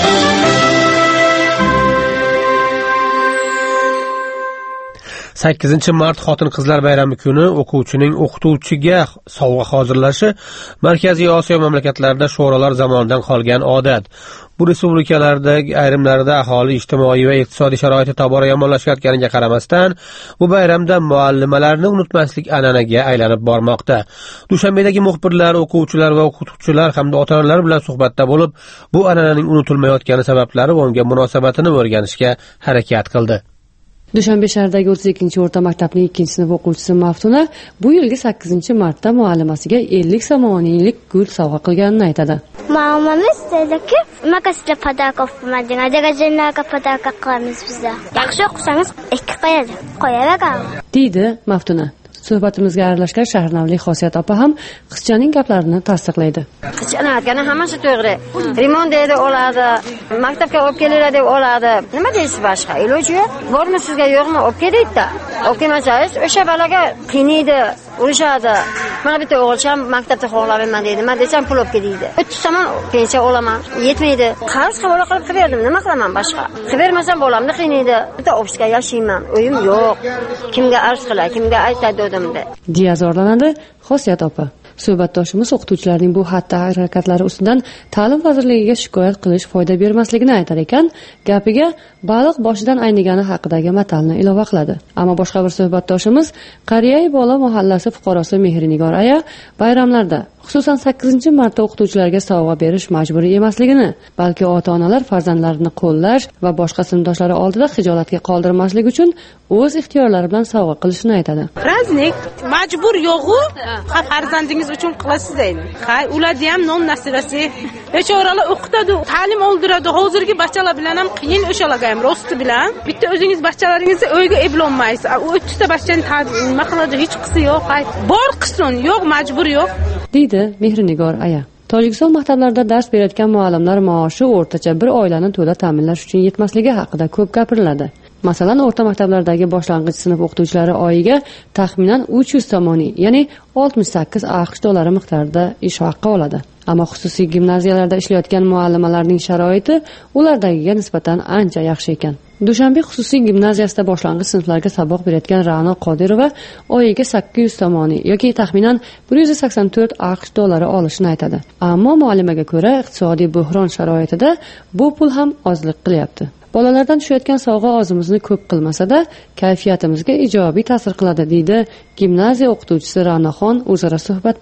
sakkizinchi mart xotin-qizlar bayrami kuni o'quvchining o'qituvchiga sovg'a hozirlashi Markaziy Osiyo mamlakatlarida sho'rolar zamonidan qolgan odat. Bu respublikalardagi ayrimlarda aholi ijtimoiy va iqtisodiy sharoiti tobora yomonlashayotganiga qaramasdan, bu bayramda muallimalarni unutmaslik an'anaga aylanib bormoqda. Dushanbedagi muxbirlar, o'quvchilar va o'qituvchilar hamda ota-onalar bilan suhbatda bo'lib, bu an'ananing unutilmayotgani sabablari va unga munosabatini o'rganishga harakat qildi. Dushanbe shahridagi o'ttiz ikkinchi o'rta maktabning ikkinchi sinf o'quvchisi Maftuna bu yilgi sakkizinchi martda muallimasiga ellik somoniylik gul sovg'a qilganini aytadi. Mamamiz dediki, makasda podarka olmadingiz, derajalarga podarka qilamiz bizda. Yaxshi o'qisangiz ikki qo'yadi. Qo'yaveramiz, deydi Maftuna. Suhbatimizga aralashgan Shahrnavlik Xosiyat opa ham qizchaning gaplarini tasdiqlaydi. Qizchaning aytgani hammasi to'g'ri. Rimon deydi oladi, maktabga olib keladi deb oladi. Nima deysiz boshqa? Iloji yo'q. Bormi sizga yo'qmi? Olib kelaydi-da. O'qimasangiz o'sha balaga qiynaydi, urishadi. Mana bitta o'g'ilcham maktabda xohlamayman deydi. Men desam pul olib kelaydi. o'ttiz somon pensiya olaman. Yetmaydi. Qarz qabul qilib berdim. Nima qilaman boshqa? Qilib bermasam bolamni qiynaydi. Bitta ofisga yashayman. Uyim yo'q. Kimga arz qilay, kimga aytadi deya zorlanadi Xosiyat opa. Suhbatdoshimiz o'qituvchilarning bu xatti-harakatlari ustidan ta'lim vazirligiga shikoyat qilish foyda bermasligini aytar ekan, gapiga baliq boshidan aynigani haqidagi matalni ilova qiladi. Ammo boshqa bir suhbatdoshimiz Qariyay bola mahallasi fuqarosi Mehrinigor aya bayramlarda, xususan sakkizinchi martda o'qituvchilarga sovg'a berish majburiy emasligini, balki ota-onalar farzandlarini qo'llash va boshqa sinfdoshlari oldida xijolatga qoldirmaslik uchun o'z ixtiyorlari bilan sovg'a qilishini aytadi. Praznik majbur yo'g'u, farzandingiz uchun qilasiz deydi. Hay, ularga ham non nasibasi. Bechoralar o'qitadi, ta'lim oldiradi. Hozirgi bachchalar bilan ham qiyin o'shalarga ham rosti bilan. Bitta o'zingiz bachchalaringizni uyga eplolmaysiz. o'ttiz ta bachchani nima qiladi, hech qisi yo'q. Hay, bor qilsin, yo'q majbur yo'q, deydi Mehrinigor aya. Tojikiston maktablarida dars berayotgan muallimlar maoshi o'rtacha bir oilani to'la ta'minlash uchun yetmasligi haqida ko'p gapiriladi. Masalan, o'rta maktablardagi boshlang'ich sinf o'qituvchilari oyiga taxminan uch yuz somoniy, ya'ni oltmish sakkiz aqsh dollari miqdorida ish haqi oladi. Ammo xususiy gimnaziyalarda ishlayotgan muallimalarning sharoiti ulardagiga nisbatan ancha yaxshi ekan. Dushanbe xususiy gimnaziyasida boshlang'ich sinflarga saboq berayotgan Ra'no Qodirova oyiga sakkiz yuz somoniy yoki taxminan bir yuz sakson to'rt aqsh dollari olishini aytadi. Ammo muallimaga ko'ra, iqtisodiy buhron sharoitida bu pul ham ozlik qilyapti. Bolalardan tushayotgan sovg'a ozimizni ko'p qilmasa-da, kayfiyatimizga ijobiy ta'sir qiladi, deydi gimnaziya o'qituvchisi Ra'noxon o'zaro suhbatda.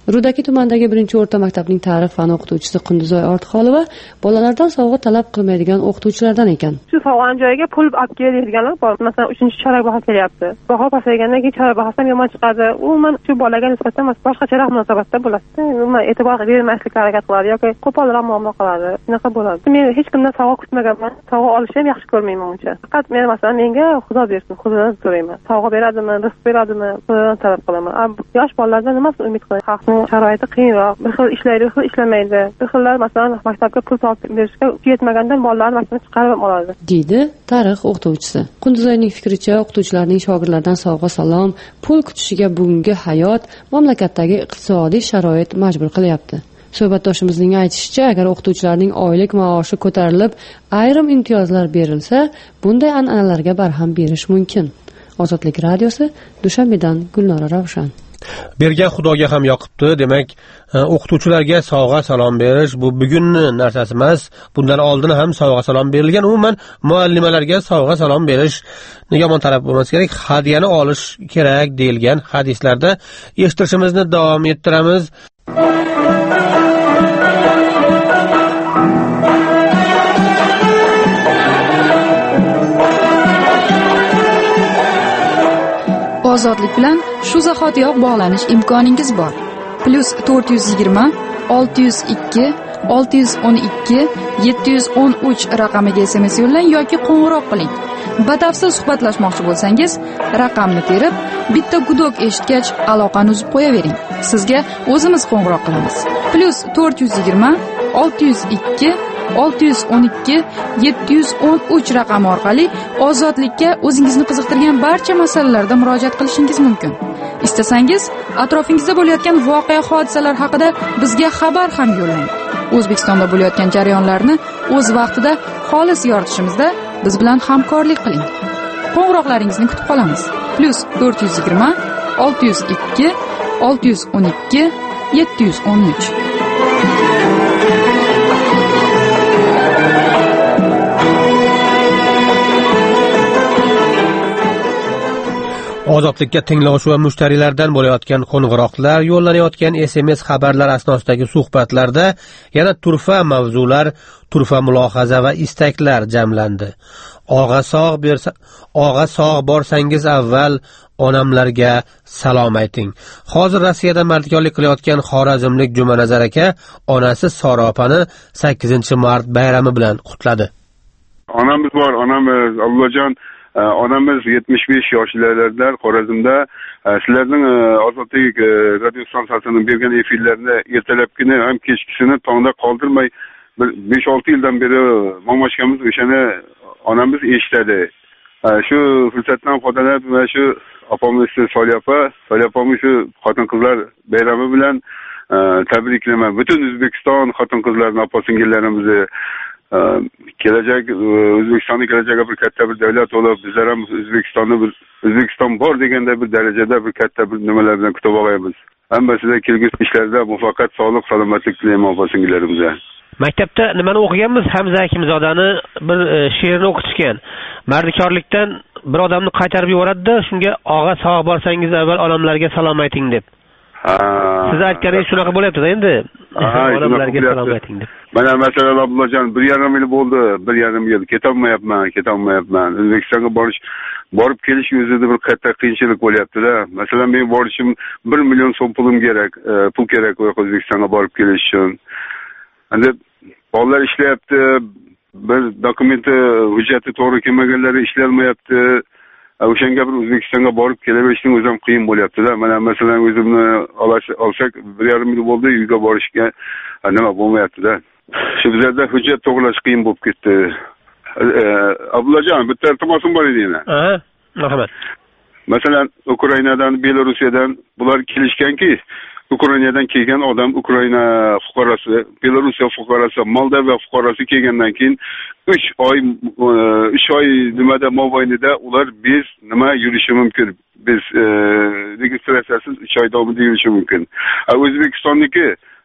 Rudaki tumanidagi birinchi o'rta maktabning tarix fani o'qituvchisi Qunduzoy Ortiqxonova bolalardan sovg'a talab qilmaydigan o'qituvchilardan ekan. Shu sovg'ani joyiga pul olib keladiganlar bor. Masalan, uchinchi chorak baho kelyapti. Baho pasaygandan keyin chorak bahosi ham yomon chiqadi. Umuman shu bolaga nisbatan boshqacharoq munosabatda bo'ladi. Umuman e'tibor bermaslikka harakat qiladi yoki qo'polroq muomala qiladi. Shunaqa bo'ladi. Men hech kimdan sovg'a kutmaganman. Sovg'a olishni ham yaxshi ko'rmayman uncha. Faqat men masalan menga Xudo bersin, Xudodan so'rayman. Sovg'a beradimi, rizq beradimi, Xudodan talab qilaman. Yosh bolalardan nimasini umid qilay? Xalqning sharoiti qiyinroq. Bir xil ishlaydi, bir xil ishlamaydi. Bir xillar masalan maktabga pul topib berishga yetmagandan bolalarni maktabdan chiqarib oladi. Deydi tarix o'qituvchisi. Qunduzoyning fikricha, o'qituvchilarning shogirdlardan sovg'a salom, pul kutishiga bugungi hayot, mamlakatdagi iqtisodiy sharoit majbur qilyapti. Suhbatdoshimizning aytishicha, agar o'qituvchilarning oylik maoshi ko'tarilib, ayrim imtiyozlar berilsa, bunday an'analarga barham berish mumkin. Ozodlik radiosi, Dushanbedan Gulnora Ravshan. Bergan Xudoga ham yoqibdi. Demak, o'qituvchilarga sovg'a salom berish bu bugunni narsasi emas. Bundan oldin ham sovg'a salom berilgan. Umuman muallimalarga sovg'a salom berish yomon taraf bo'lmas kerak. Hadyani olish kerak deyilgan hadislarda eshitishimizni davom ettiramiz. Ozodlik bilan shu zahotiyoq bog'lanish imkoningiz bor. Plus to'rt yuz yigirma olti yuz ikki olti yuz o'n ikki yetti yuz o'n uch raqamiga S M S yo'llang yoki qo'ng'iroq qiling. Batafsil suhbatlashmoqchi bo'lsangiz, raqamni terib, bitta gudok eshitgach aloqani uzib qo'yavering. Sizga o'zimiz qo'ng'iroq qilamiz. Plus to'rt yuz yigirma olti yuz ikki olti yuz o'n ikki yetti yuz o'n uch raqami orqali ozodlikka o'zingizni qiziqtirgan barcha masalalarda murojaat qilishingiz mumkin. Istasangiz, atrofingizda bo'layotgan voqea hodisalar haqida bizga xabar ham yo'llang. O'zbekistonda bo'layotgan jarayonlarni o'z vaqtida xolis yoritishimizda biz bilan hamkorlik qiling. Qo'ng'iroqlaringizni kutib qolamiz. Plus to'rt yuz yigirma olti yuz ikki olti yuz o'n ikki yetti yuz o'n uch. Ozodlikka tinglovchi va mushtariylardan bo'layotgan qo'ng'iroqlar, yo'llanayotgan S M S xabarlar asnosidagi suhbatlarda yana turfa mavzular, turfa mulohaza va istaklar jamlandi. Og'a sog' bersa, og'a sog' borsangiz avval onamlarga salom ayting. Hozir Rossiyada mardikorlik qilayotgan xorazmlik Jumanazar aka onasi Sora opani sakkizinchi mart bayrami bilan qutladi. Onamiz bor, onamiz Abdullajon onamiz yetmish besh yoshlarida Xorazmda sizlarning Ozodlik radio stansiyasining bergan efirlarini ertalabkini ham kechkisini tongda qoldirmay besh olti yildan beri momoshkamiz o'shani onamiz eshitadi. Shu fursatdan foydalanib va shu opamiz Soliyopa, Soliyopaning shu xotin-qizlar bayrami bilan tabriklaman. Butun O'zbekiston xotin-qizlarini, opa-singillarimizni kelajak O'zbekistonning kelajagi bir katta bir davlat bo'lib, bizlar ham O'zbekistonni bir O'zbekiston bor deganda bir darajada bir katta bir nimalar bilan kutib olamiz. Hammasiga kelgusi ishlarda muvaffaqiyat, sog'lik, salomatlik tilayman opa-singillarimizga. Maktabda nimani o'qiganmiz? Hamza Akimzodani bir she'rini o'qitishgan. Mardikorlikdan bir odamni qaytarib yuboradi-da, shunga og'a sog' borsangiz avval onamlarga salom ayting deb. Siz aytganingiz shunaqa bo'lyapti-da endi. Onamlarga salom ayting deb. Mana masalan Abdullajon bir yarim yil bo'ldi, bir yarim yil ketolmayapman, ketolmayapman. O'zbekistonga borish, borib kelish o'zida bir katta qiyinchilik bo'lyapti-da. Masalan, men borishim bir million so'm pulim kerak, pul kerak O'zbekistonga borib kelish uchun. Endi bolalar ishlayapti, bir dokumenti, hujjati to'g'ri kelmaganlari ishlayolmayapti. O'shanga bir O'zbekistonga borib kelaverishning o'zi ham qiyin bo'lyapti-da. Mana masalan o'zimni olsak, bir yarim yil bo'ldi uyga borishga nima bo'lmayapti-da. Shu bizlarda hujjat to'g'rilash qiyin bo'lib ketdi. Abdullajon, bitta iltimosim bor edi yana. Ha, marhamat. Masalan, Ukrainadan, Belorusiyadan bular kelishganki, Ukrainadan kelgan odam, Ukraina fuqarosi, Belorusiya fuqarosi, Moldova fuqarosi kelgandan keyin uch oy uch oy nimada mobaynida ular biz nima yurishi mumkin. Biz registratsiyasiz uch oy davomida yurishi mumkin. O'zbekistonniki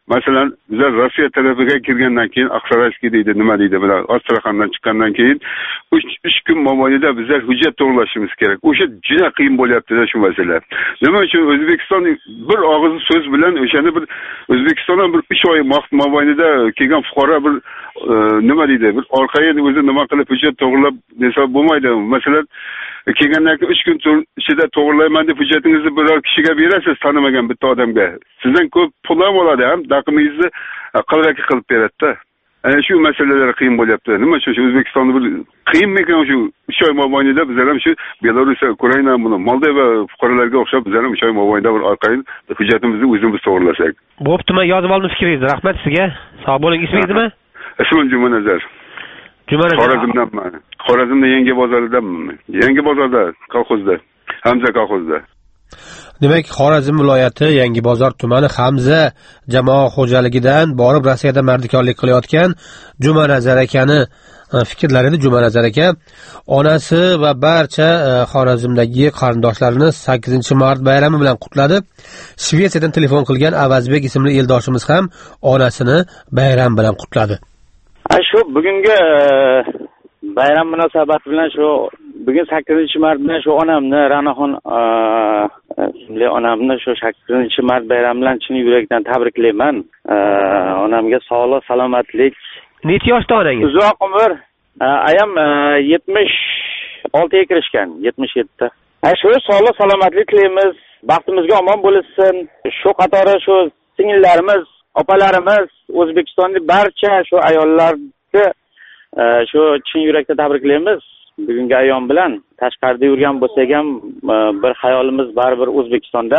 masalan bizlar Rossiya tarafiga kirgandan keyin Aqsarayskiy deydi, nima deydi, bular Astraxandan chiqqandan keyin uch kun mobaynida bizlar hujjat to'g'rilashimiz kerak. O'sha juda qiyin bo'lyapti-da shu masala. Nima uchun O'zbekiston bir og'iz so'z bilan o'shani bir O'zbekistondan bir uch oy vaqt mobaynida kelgan fuqaro bir e, nima deydi, bir orqaga o'zi nima qilib hujjat to'g'rilab desa bo'lmaydi. Masalan, kelgandan keyin uch kun ichida to'g'rilayman deb hujjatingizni biror kishiga berasiz, tanimagan bitta odamga. Sizdan ko'p pul ham oladi, ham daqimingizni qalbaki qilib beradi-da. Ana shu masalalar qiyin bo'lyapti. Nima uchun shu O'zbekistonda bir qiyinmikan shu uch oy mobaynida bizlar ham shu Belarus, Ukraina, buni Moldova fuqarolarga o'xshab bizlar ham uch oy mobaynida bir orqayin hujjatimizni o'zimiz to'g'rilasak. Bo'pti, men yozib oldim fikringizni. Rahmat sizga. Sog' bo'ling. Ismingiz nima? Ismim Jumanazar. Jumanazar. Xorazmdanman. Xorazmda Yangi bozordaman. Yangi bozorda, kolxozda. Hamza kolxozda. Demak, Xorazm viloyati Yangi bozor tumani Hamza jamoa xo'jaligidan borib Rossiyada mardikorlik qilayotgan Jumanazar akani fikrlari edi. Jumanazar aka onasi va barcha Xorazmdagi qarindoshlarini sakkizinchi mart bayrami bilan qutladi. Shvetsiyadan telefon qilgan Avazbek ismli eldoshimiz ham onasini bayram bilan qutladi. Shu bugungi bayram munosabati bilan shu bugun sakkizinchi mart bilan shu onamni Ranaxon ismli onamni shu sakkizinchi mart bayrami bilan chin yurakdan tabriklayman. Onamga sog'lik, salomatlik. Necha yoshda onangiz? Uzoq umr. Ayam yetmish oltiga kirishgan, yetmish yetti. Shu sog'lik, salomatlik tilaymiz. Baxtimizga omon bo'lsin. Shu qatori shu singillarimiz, opalarimiz, O'zbekistonning barcha shu ayollarga shu chin yurakdan tabriklaymiz. Bugungi ayom bilan tashqarida yurgan bo'lsak ham bir xayolimiz baribir O'zbekistonda.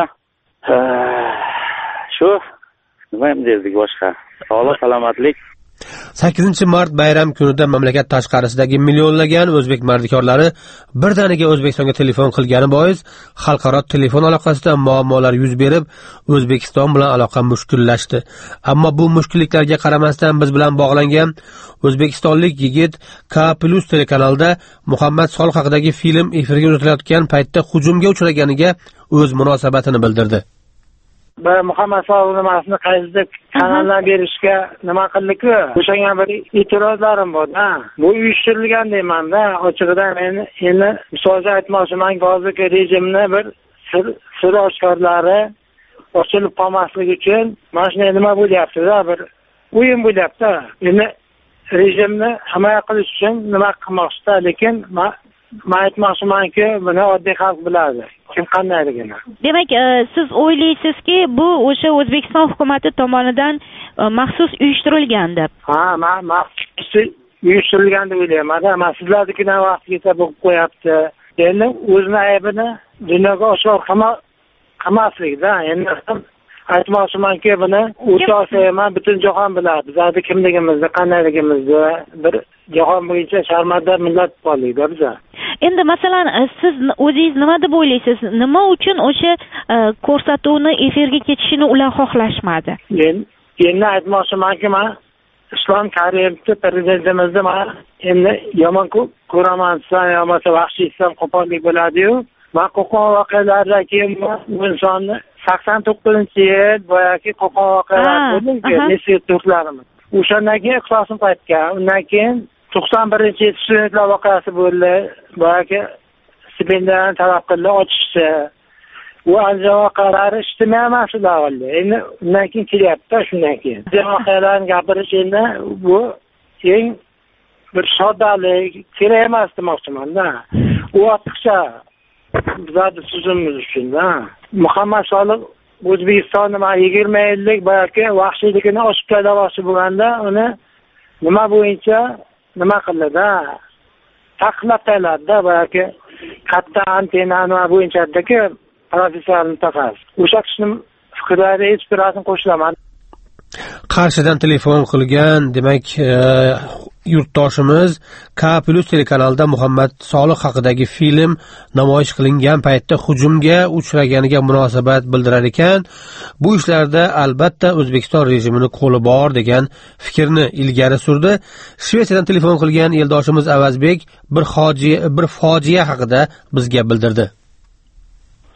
Shu nima ham deydik boshqa? Sog'lik, salomatlik. sakkizinchi mart bayram kunida mamlakat tashqarisidagi millionlagan o'zbek mardikorlari birdaniga O'zbekistonga telefon qilgani bois xalqaro telefon aloqasida muammolar yuz berib, O'zbekiston bilan aloqa mushkullashdi. Ammo bu mushkulliklarga qaramasdan biz bilan bog'langan o'zbekistonlik yigit K plus telekanalida Muhammad Solih haqidagi film efirga uzatilayotgan paytda hujumga uchraganiga o'z munosabatini bildirdi. Bir Muhammad Solih nimasini qaysi kanaldan berishga nima qildik-ku? O'shanga bir e'tirozlarim bor-da. Bu uyushtirilgan deyman-da. Ochig'idan men endi misolga aytmoqchimanki, hozirgi rejimni bir sir sir oshkorlari ochilib qolmasligi uchun mana shunday nima bo'lyapti-da, bir o'yin bo'lyapti. Endi rejimni himoya qilish uchun nima qilmoqchi-da, lekin men aytmoqchimanki, buni oddiy xalq biladi. Kim qandayligini. Demak, siz o'ylaysizki, bu o'sha O'zbekiston hukumati tomonidan maxsus uyushtirilgan deb. Ha, men maxsus uyushtirilgan deb o'ylayman. Men sizlarnikidan vaqt kelsa bo'lib qo'yapti. Endi o'zini aybini dunyoga oshkor qilmaslikda. Endi aytmoqchimanki, buni o'sha olsayman butun jahon biladi. Bizlarni kimligimizni, qandayligimizni bir jahon bo'yicha sharmanda millat borligida bizlar. Endi masalan, siz o'zingiz nima deb o'ylaysiz? Nima uchun o'sha ko'rsatuvni efirga ketishini ular xohlashmadi? Men endi aytmoqchimanki, men Islom Karimov prezidentimizni men endi yomon ko'raman, yomonsa vahshiy islom qo'pollik bo'ladi-yu. Men Qo'qon voqealaridan keyin bu insonni sakson to'qqizinchi yil boyagi Qo'qon voqealari bo'ldi, nesli turklarimiz. O'shandan keyin ixlosim qaytgan. Undan keyin to'qson birinchi yil studentlar voqeasi bo'ldi. Boyagi stipendiyani talab qildi, ochishdi. Bu anjom voqealari ijtimoiy masalalar bo'ldi. Endi undan keyin kelyapti, shundan keyin. Bu voqealarni gapirish endi bu eng bir soddalik, kerak emas demoqchiman-da. U ortiqcha bizlarning tuzumimiz uchun-da. Muhammad Solih O'zbekistonni mana yigirma yillik boyagi vahshiyligini oshib kelmoqchi bo'lganda, uni nima bo'yicha nima qildi-da? Taqiqlab qo'yiladi-da, boyagi katta antena nima bo'yicha-dagi professor mutaxassis. O'sha kishining fikrlariga hech birasini qo'shilaman. Qarshidan telefon qilgan, demak, e, yurtdoshimiz K plus telekanalida Muhammad Solih haqidagi film namoyish qilingan paytda hujumga uchraganiga munosabat bildirar ekan. Bu ishlarda albatta O'zbekiston rejimini qo'li bor degan fikrni ilgari surdi. Shvetsiyadan telefon qilgan eldoshimiz Avazbek bir fojia bir fojia haqida bizga bildirdi.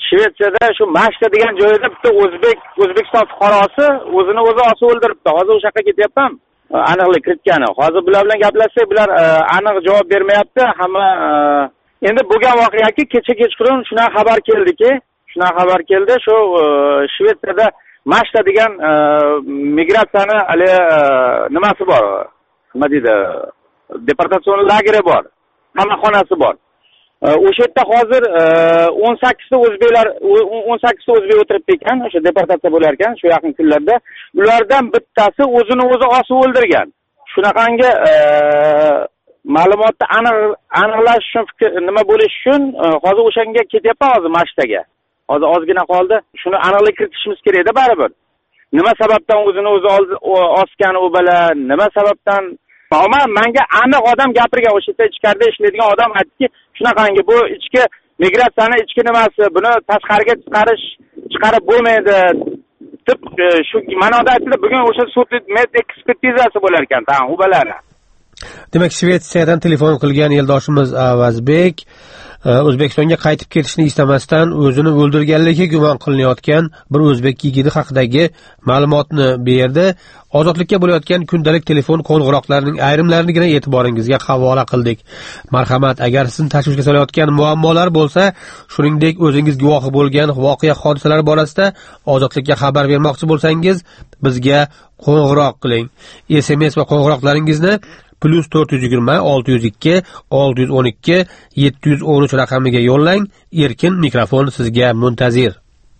Shvetsiyada shu Mashta degan joyda bitta o'zbek O'zbekiston fuqarosi o'zini o'zi osib o'ldiribdi. Hozir o'sha yoqqa ketyapman. Aniqlik kiritgani. Hozir bular bilan gaplashsak, bular aniq javob bermayapti. Hamma endi bo'lgan voqeaki kecha kechqurun shunaqa xabar keldiki, shunaqa xabar keldi, shu Shvetsiyada Mashta degan migratsiyani hali nimasi bor? Nima deydi? Deportatsion lageri bor. Qamoqxonasi bor. O'sha yerda hozir o'n sakkizta o'zbeklar o'n sakkizta o'zbek o'tiribdi ekan, o'sha deportatsiya bo'lar ekan shu yaqin kunlarda. Ulardan bittasi o'zini o'zi osib o'ldirgan. Shunaqangi ma'lumotni aniq aniqlash uchun nima bo'lish uchun hozir o'shanga ketyapman hozir Mashtaga. Hozir ozgina qoldi. Shuni aniqlik kiritishimiz kerak-da baribir. Nima sababdan o'zini o'zi osgan u bola, nima sababdan Ama menga aniq odam gapirgan, o'sha yerda ichkarida ishlaydigan odam aytdiki, shunaqangi bu ichki migratsiyani ichki nimasi, buni tashqariga chiqarish, chiqarib bo'lmaydi deb shu ma'noda aytdi. Bugun o'sha sud med ekspertizasi bo'lar ekan, tamam, u balarni. Demak, Shvetsiyadan telefon qilgan yo'ldoshimiz Avazbek O'zbekistonga qaytib ketishni istamasdan o'zini o'ldirganligi gumon qilinayotgan bir o'zbek yigiti haqidagi ma'lumotni berdi. Ozodlikka bo'layotgan kundalik telefon qo'ng'iroqlarining ayrimlarini e'tiboringizga havola qildik. Marhamat, agar sizni tashvishga solayotgan muammolar bo'lsa, shuningdek o'zingiz guvohi bo'lgan voqea hodisalar borasida ozodlikka xabar bermoqchi bo'lsangiz, bizga qo'ng'iroq qiling. S M S va qo'ng'iroqlaringizni plus to'rt yuz yigirma olti yuz ikki olti yuz o'n ikki yetti yuz o'n uch raqamiga yo'llang. Erkin mikrofon sizga muntazir.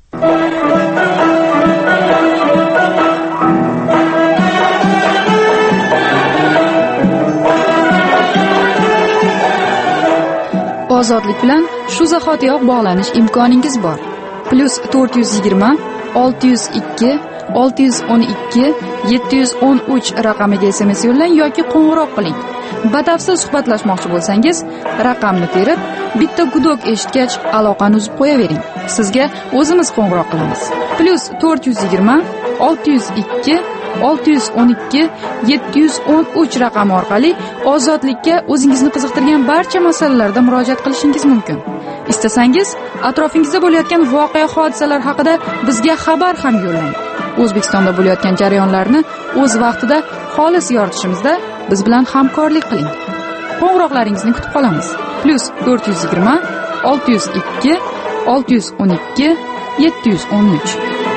Ozodlik bilan shu zahotiyoq bog'lanish imkoningiz bor. plus to'rt yuz yigirma olti yuz ikki olti yuz o'n ikki yetti yuz o'n uch raqamiga S M S yo'llang yoki qo'ng'iroq qiling. Batafsil suhbatlashmoqchi bo'lsangiz, raqamni terib, bitta gudok eshitgach aloqani uzib qo'yavering. Sizga o'zimiz qo'ng'iroq qilamiz. plus to'rt yuz yigirma olti yuz ikki olti yuz o'n ikki yetti yuz o'n uch raqami orqali ozodlikka o'zingizni qiziqtirgan barcha masalalarda murojaat qilishingiz mumkin. Istasangiz, atrofingizda bo'layotgan voqea hodisalar haqida bizga xabar ham yo'llang. O'zbekistonda bo'layotgan jarayonlarni o'z vaqtida xolis yoritishimizda biz bilan hamkorlik qiling. Qo'ng'iroqlaringizni kutib qolamiz. plus to'rt yuz yigirma olti yuz ikki olti yuz o'n ikki yetti yuz o'n uch.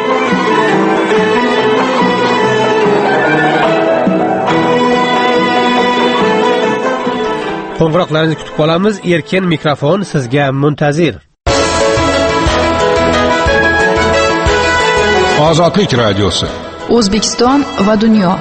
Qo'ng'iroqlaringizni kutib qolamiz. Erkin mikrofon sizga muntazir. Ozodlik radiosi. O'zbekiston va dunyo.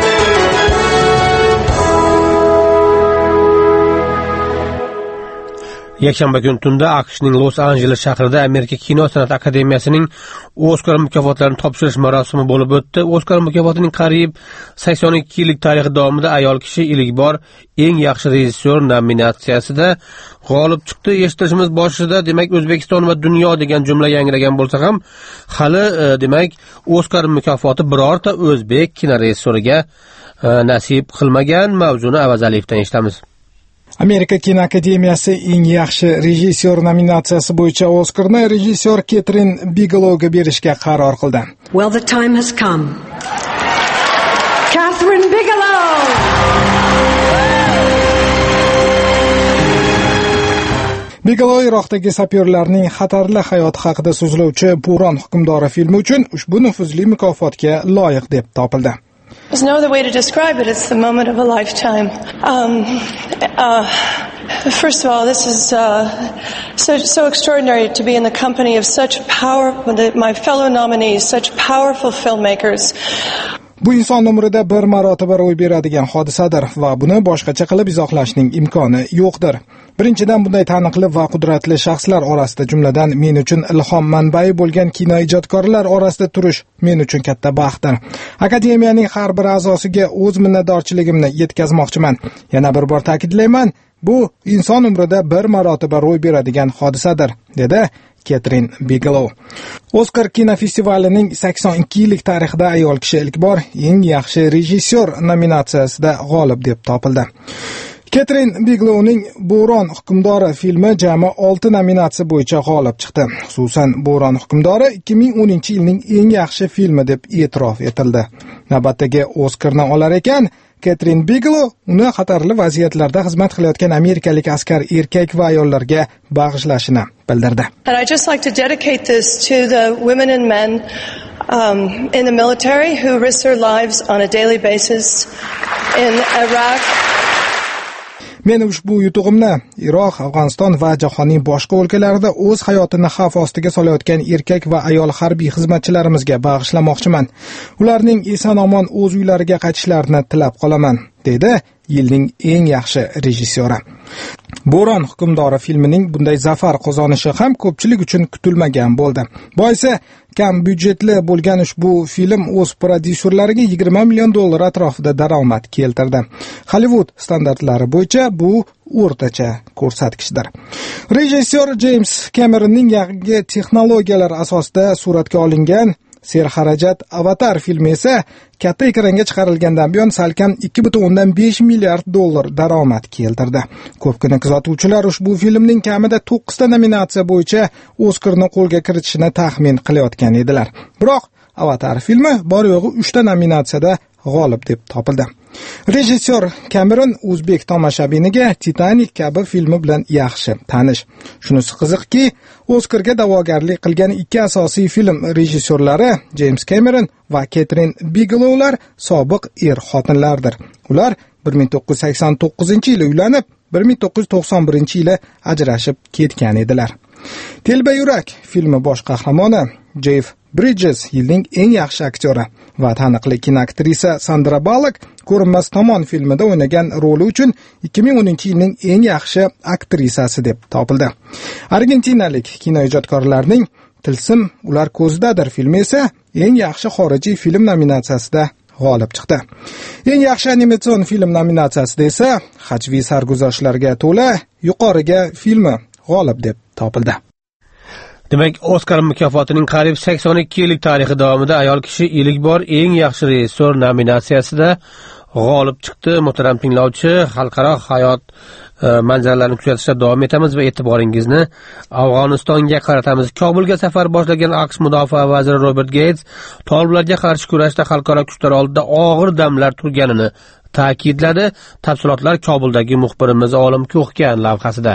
Yakshanba kun tunda AQShning Los Anjeles shahrida Amerika kino san'at akademiyasining Oskar mukofotlarini topshirish marosimi bo'lib o'tdi. Oskar mukofotining qariyb sakson ikki yillik tarixi davomida ayol kishi ilk bor eng yaxshi rejissyor nominatsiyasida g'olib chiqdi. Eshitishimiz boshida demak O'zbekiston va dunyo degan jumla yangragan bo'lsa ham, hali demak Oskar mukofoti birorta o'zbek kinorejissyoriga nasib qilmagan. Mavzuni Avazaliyevdan eshitamiz. Amerika kinoakademiyasi eng yaxshi rejissyor nominatsiyasi bo'yicha Oskarni rejissyor Ketrin Bigelowga berishga qaror qildi. Well, the time has come. Catherine Bigelow. Bigelow Iroqdagi sapyorlarning xatarli hayoti haqida so'zlovchi Puron hukmdori filmi uchun ushbu nufuzli mukofotga loyiq deb topildi. There's no other way to describe it. It's the moment of a lifetime. Um, uh, first of all, this is uh, so, so extraordinary to be in the company of such power, my fellow nominees, such powerful filmmakers. Bu inson umrida bir marotaba ro'y beradigan hodisadir va buni boshqacha qilib izohlashning imkoni yo'qdir. Birinchidan, bunday taniqli va qudratli shaxslar orasida, jumladan men uchun ilhom manbai bo'lgan kino ijodkorlar orasida turish men uchun katta baxtdir. Akademiyaning har bir a'zosiga o'z minnatdorchiligimni yetkazmoqchiman. Yana bir bor ta'kidlayman, bu inson umrida bir marotaba ro'y beradigan hodisadir, dedi Ketrin Bigelow. Oskar kinofestivalining sakson ikki yillik tarixida ayol kishi ilk bor eng yaxshi rejissyor nominatsiyasida g'olib deb topildi. Ketrin Bigelowning Bo'ron hukmdori filmi jami olti nominatsiya bo'yicha g'olib chiqdi. Xususan, Bo'ron hukmdori ikki ming o'ninchi yilning eng yaxshi filmi deb e'tirof etildi. Navbatdagi Oscarni olar ekan, Ketrin Bigelow uni xatarli vaziyatlarda xizmat qilayotgan amerikalik askar erkak va ayollarga bag'ishlashini bildirdi. And I just like to dedicate this to the women and men um, in the military who risk their lives on a daily basis in Iraq. Men ushbu yutug'imni Iroq, Afg'oniston va jahonning boshqa o'lkalarida o'z hayotini xavf ostiga solayotgan erkak va ayol harbiy xizmatchilarimizga bag'ishlamoqchiman. Ularning eson-omon o'z uylariga qaytishlarini tilab qolaman, dedi yilning eng yaxshi rejissyori. Bo'ron hukmdori filmining bunday zafar qozonishi ham ko'pchilik uchun kutilmagan bo'ldi. Boisi, kam byudjetli bo'lgan ushbu film o'z prodyuserlariga yigirma million dollar atrofida daromad keltirdi. Hollywood standartlari bo'yicha bu o'rtacha ko'rsatkichdir. Rejissyor James Cameronning yangi texnologiyalar asosida suratga olingan serxarajat Avatar filmi esa katta ekranga chiqarilgandan buyon salkam ikki butun o'ndan besh milliard dollar daromad keltirdi. Ko'pgina kuzatuvchilar ushbu filmning kamida to'qqizta nominatsiya bo'yicha Oscarni qo'lga kiritishini taxmin qilayotgan edilar. Biroq Avatar filmi bor yo'g'i uchta nominatsiyada g'olib deb topildi. Rejissyor Cameron o'zbek tomoshabiniga Titanic kabi filmi bilan yaxshi tanish. Shunisi qiziqki, Oscarga da'vogarlik qilgan ikki asosiy film rejissyorlari James Cameron va Ketrin Bigelowlar sobiq er-xotinlardir. Ular bir ming to'qqiz yuz sakson to'qqizinchi yili uylanib, bir ming to'qqiz yuz to'qson birinchi yili ajrashib ketgan edilar. Telba yurak filmi bosh qahramoni Jeff Bridges yilning eng yaxshi aktyori va taniqli kinoaktrisa Sandra Bullock Ko'rinmas tomon filmida o'ynagan roli uchun ikki ming o'ninchi yilning eng yaxshi aktrisasi deb topildi. Argentinalik kinoijodkorlarning Tilsim ular ko'zidadir filmi esa eng yaxshi xorijiy film nominatsiyasida g'olib chiqdi. Eng yaxshi animatsion film nominatsiyasida esa hajviy sarguzashtlarga to'la yuqoriga filmi g'olib deb topildi. Demak, Oscar mukofotining qariyb sakson ikki yillik tarixi davomida ayol kishi ilk bor eng yaxshi rejissyor nominatsiyasida g'olib chiqdi. Muhtaram tinglovchi, xalqaro hayot manzaralarini kuzatishda davom etamiz va e'tiboringizni Afg'onistonga qaratamiz. Kobulga safar boshlagan AQSh mudofaa vaziri Robert Gates toliblarga qarshi kurashda xalqaro kuchlar oldida og'ir damlar turganini ta'kidladi. Tafsilotlar Kobuldagi muxbirimiz Olim Ko'xkan lavhasida.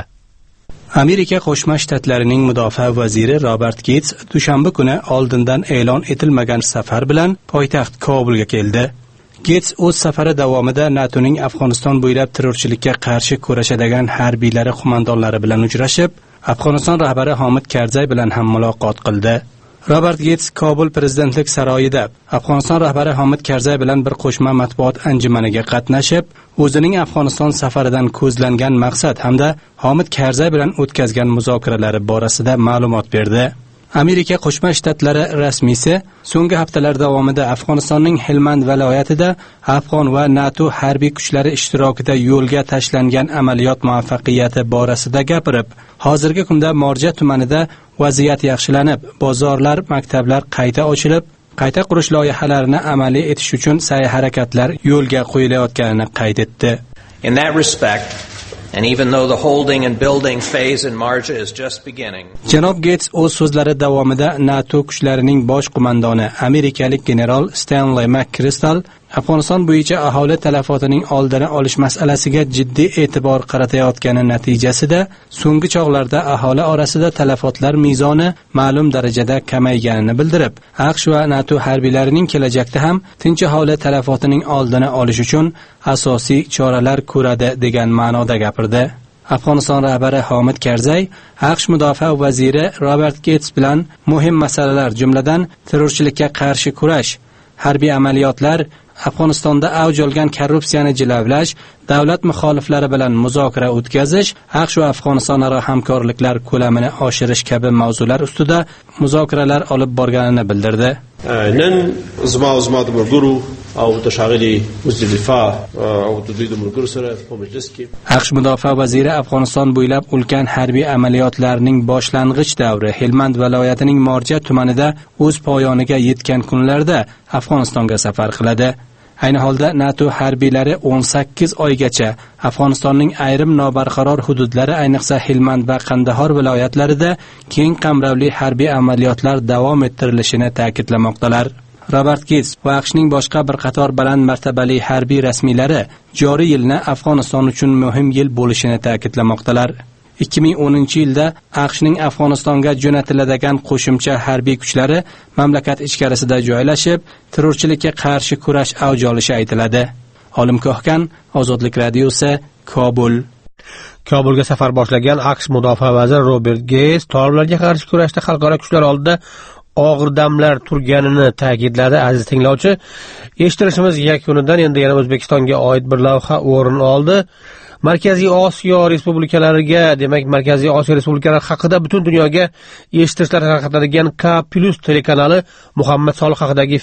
Amerika Qo'shma Shtatlarining mudofaa vaziri Robert Gates dushanba kuni oldindan e'lon etilmagan safar bilan poytaxt Kobulga keldi. Gates o'z safari davomida NATOning Afg'oniston bo'ylab terrorchilikka qarshi kurashadigan harbiylari qo'mondonlari bilan uchrashib, Afg'oniston rahbari Hamid Karzay bilan ham muloqot qildi. Robert Gates Kobul prezidentlik saroyida Afg'oniston rahbari Hamid Karzay bilan bir qo'shma matbuot anjumaniga qatnashib, o'zining Afg'oniston safaridan ko'zlangan maqsad hamda Hamid Karzay bilan o'tkazgan muzokaralari borasida ma'lumot berdi. Amerika Qo'shma Shtatlari rasmiysi so'nggi haftalar davomida Afg'onistonning Helmand viloyatida Afg'on va NATO harbiy kuchlari ishtirokida yo'lga tashlangan amaliyot muvaffaqiyati borasida gapirib, hozirgi kunda Morja tumanida vaziyat yaxshilanib, bozorlar, maktablar qayta ochilib, qayta qurish loyihalarini amaliy etish uchun sa'y-harakatlar yo'lga qo'yilayotganini qayd etdi. In that respect, and even though the holding and building phase in Marja is just beginning. Janob Gates o'z so'zlari davomida NATO kuchlarining bosh qo'mondoni amerikalik general Stanley McChrystal Afg'oniston bo'yicha aholi talafotining oldini olish masalasiga jiddiy e'tibor qaratayotgani natijasida so'nggi chog'larda aholi orasida talafotlar mezoni ma'lum darajada kamayganini bildirib, AQSh va NATO harbiylarining kelajakda ham tinch aholi talafotining oldini olish uchun asosiy choralar ko'radi degan ma'noda gapirdi. Afg'oniston rahbari Hamid Karzay AQSh mudofaa vaziri Robert Gates bilan muhim masalalar, jumladan terrorchilikka qarshi kurash, harbiy amaliyotlar, Afg'onistonda avj olgan korrupsiyani jilovlash, davlat muxoliflari bilan muzokara o'tkazish, AQSh va Afg'oniston aro hamkorliklar ko'lamini oshirish kabi mavzular ustida muzokaralar olib borganini bildirdi. نن زما او زما د مرګرو او د شاغلي وزیر دفاع او د دوی د مرګرو سره په مجلس کې AQSh mudofaa vaziri Afg'oniston bo'ylab ulkan harbiy amaliyotlarning boshlang'ich davri Helmand viloyatining Morja tumanida o'z poyoniga yetgan kunlarda Afg'onistonga safar qiladi. Ayni holda NATO harbiylari o'n sakkiz oygacha Afg'onistonning ayrim nobarqaror hududlari, ayniqsa Helmand va Qandahor viloyatlarida keng qamrovli harbiy amaliyotlar davom ettirilishini ta'kidlamoqdalar. Robert Gates va AQShning boshqa bir qator baland martabali harbiy rasmiylari joriy yilni Afg'oniston uchun muhim yil bo'lishini ta'kidlamoqdalar. ikki ming o'ninchi yilda AQShning Afg'onistonga jo'natiladigan qo'shimcha harbiy kuchlari mamlakat ichkarisida joylashib, terrorchilikka qarshi kurash avj olishi aytiladi. Olim Kohgan, Ozodlik radiosi, Kobul. Kobulga safar boshlagan AQSh mudofaa vaziri Robert Gates toliblarga qarshi kurashda xalqaro kuchlar oldida og'ir damlar turganini ta'kidladi. Aziz tinglovchi, eshittirishimiz yakunidan endi yana O'zbekistonga oid bir lavha o'rin oldi. Markaziy Osiyo respublikalariga, demak Markaziy Osiyo respublikalari haqida butun dunyoga eshittirishlar tarqatadigan K Plus telekanali Muhammad Solih haqidagi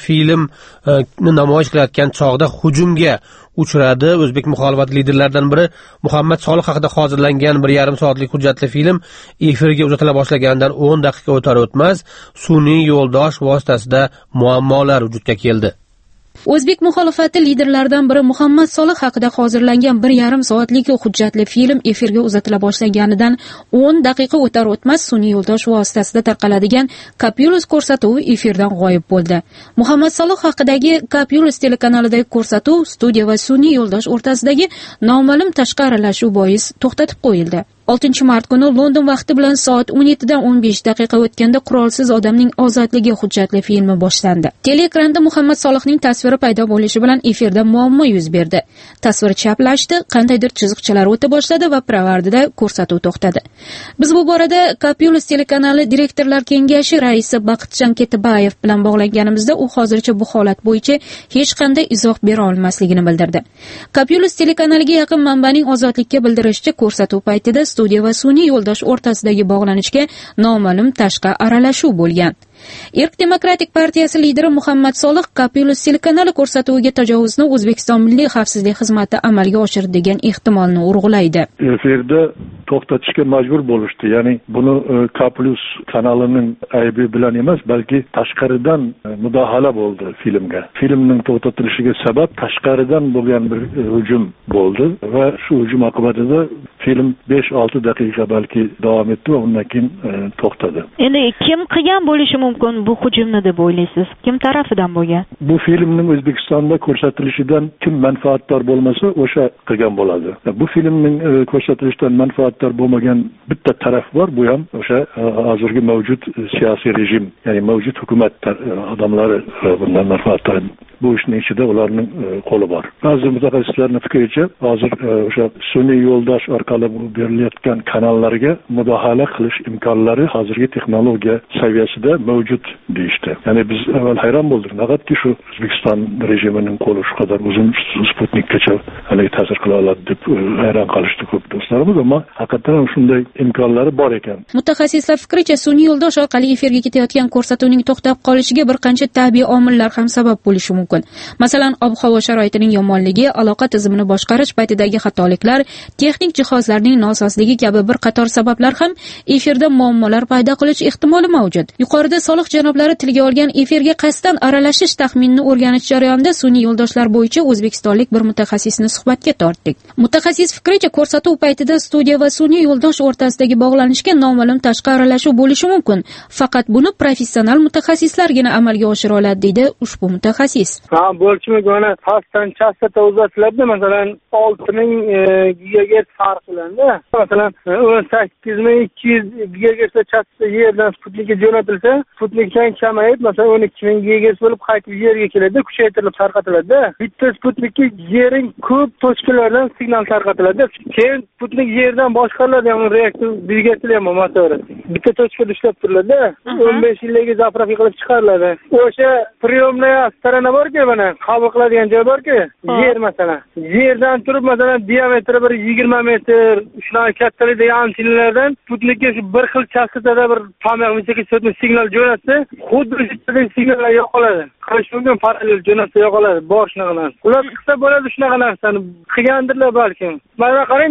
filmni namoyish qilayotgan chog'da hujumga uchradi. O'zbek muxolifat liderlaridan biri Muhammad Solih haqida hozirlangan bir yarim soatlik hujjatli film efirga uzatila boshlaganidan o'n daqiqa o'tar o'tmaz sun'iy yo'ldosh vositasida muammolar vujudga keldi. O'zbek muxolifati liderlaridan biri Muhammad Solih haqida hozirlangan bir yarim soatlik hujjatli film efirga uzatila boshlaganidan o'n daqiqa o'tar o'tmaz sun'iy yo'ldosh vositasida tarqaladigan Kapyulus ko'rsatuvi efirdan g'oyib bo'ldi. Muhammad Solih haqidagi Kapyulus telekanalidagi ko'rsatuv studiya va sun'iy yo'ldosh o'rtasidagi noma'lum tashqi aralashuv bois to'xtatib qo'yildi. oltinchi mart kuni London vaqti bilan soat o'n yettidan o'n besh daqiqa o'tganda Qurolsiz odamning ozodligi hujjatli filmi boshlandi. Teleekranda Muhammad Solihning tasviri paydo bo'lishi bilan efirda muammo yuz berdi. Tasvir chaplashdi, qandaydir chiziqchalar o'ta boshladi va pirovardida ko'rsatuv to'xtadi. Biz bu borada Kapyulus telekanali direktorlar kengashi raisi Baqitjon Ketibayev bilan bog'langanimizda u hozircha bu holat bo'yicha hech qanday izoh bera olmasligini bildirdi. Kapyulus telekanaliga yaqin manbaning ozodlikka bildirishicha ko'rsatuv paytida studiya va sun'iy yo'ldosh o'rtasidagi bog'lanishga noma'lum tashqi aralashuv bo'lgan. Irq Demokratik partiyasi lideri Muhammad Solih Kapyulus telekanali ko'rsatuviga tajovuzni O'zbekiston Milliy xavfsizlik xizmati amalga oshirdi degan ehtimolni urg'ulaydi. Efirda to'xtatishga majbur bo'lishdi. Ya'ni buni Kapyulus kanalining aybi bilan emas, balki tashqaridan mudohala bo'ldi filmga. Filmning to'xtatilishiga sabab tashqaridan bo'lgan bir hujum bo'ldi va shu hujum oqibatida film besh olti daqiqa balki davom etdi va undan keyin to'xtadi. Endi kim qilgan bo'lishi mumkin bu hujumni deb o'ylaysiz? Kim tarafidan bo'lgan? Bu filmning O'zbekistonda ko'rsatilishidan kim manfaatdor bo'lmasa, o'sha qilgan bo'ladi. Bu filmning ko'rsatilishidan manfaatdor bo'lmagan bitta taraf bor, bu ham o'sha hozirgi mavjud siyosiy rejim, ya'ni mavjud hukumat odamlari bundan manfaatdor. Bu ishning ichida ularning qo'li bor. Ba'zi mutaxassislarning fikricha, hozir o'sha sun'iy yo'ldosh orqali berilayotgan kanallarga mudohala qilish imkonlari hozirgi texnologiya saviyasida mavjud deyishdi. Ya'ni biz avval hayron bo'ldik. Naqadki shu O'zbekiston rejimining qo'li shu qadar uzun Sputnikgacha hali ta'sir qila oladi deb hayron qolishdi ko'p do'stlarimiz, ammo haqiqatan ham shunday imkonlari bor ekan. Mutaxassislar fikricha, sun'iy yo'ldosh orqali efirga ketayotgan ko'rsatuvning to'xtab qolishiga bir qancha tabiiy omillar ham sabab bo'lishi mumkin. Masalan, ob-havo sharoitining yomonligi, aloqa tizimini boshqarish paytidagi xatoliklar, texnik jihozlarning nososligi kabi bir qator sabablar ham efirda muammolar paydo qilish ehtimoli mavjud. Yuqorida Solih janoblari tilga olgan efirga qasddan aralashish taxminini o'rganish jarayonida sun'iy yo'ldoshlar bo'yicha o'zbekistonlik bir mutaxassisni suhbatga tortdik. Mutaxassis fikricha, ko'rsatuv paytida studiya va sun'iy yo'ldosh o'rtasidagi bog'lanishga noma'lum tashqi aralashuv bo'lishi mumkin. Faqat buni professional mutaxassislargina amalga oshira oladi, deydi ushbu mutaxassis. Ha, bo'lchmagani pastdan chastota uzatiladi, masalan olti ming gigagerts farq bilanda. Masalan o'n sakkiz ming ikki yuz gigagerts chastota yerdan Sputnikka jo'natilsa, Sputnikdan kamayib, masalan o'n ikki ming gigagerts bo'lib qaytib yerga keladi, kuchaytirilib tarqatiladi. Bitta Sputnikka yering ko'p tochkalardan signal tarqatiladi. Keyin Sputnik yerdan boshqariladi, ya'ni reaktor dvigateli ham motori. Bitta tochkada ishlab turiladi. o'n besh yilga zapravka qilib chiqariladi. O'sha priyomnaya starana borki, mana qabul qiladigan joy borki, yer masalan. Yerdan turib masalan diametri bir yigirma metr, shunaqa kattalikdagi antennalardan Sputnikka shu bir xil chastotada bir to'rt signal jo'natsa, xuddi o'sha signallar yo'qoladi. Qilish mumkin, parallel jo'natsa yo'qoladi, bor shunaqa narsa. Ular qilsa bo'ladi shunaqa narsani. Qilgandirlar balkim. Mana qaranglar,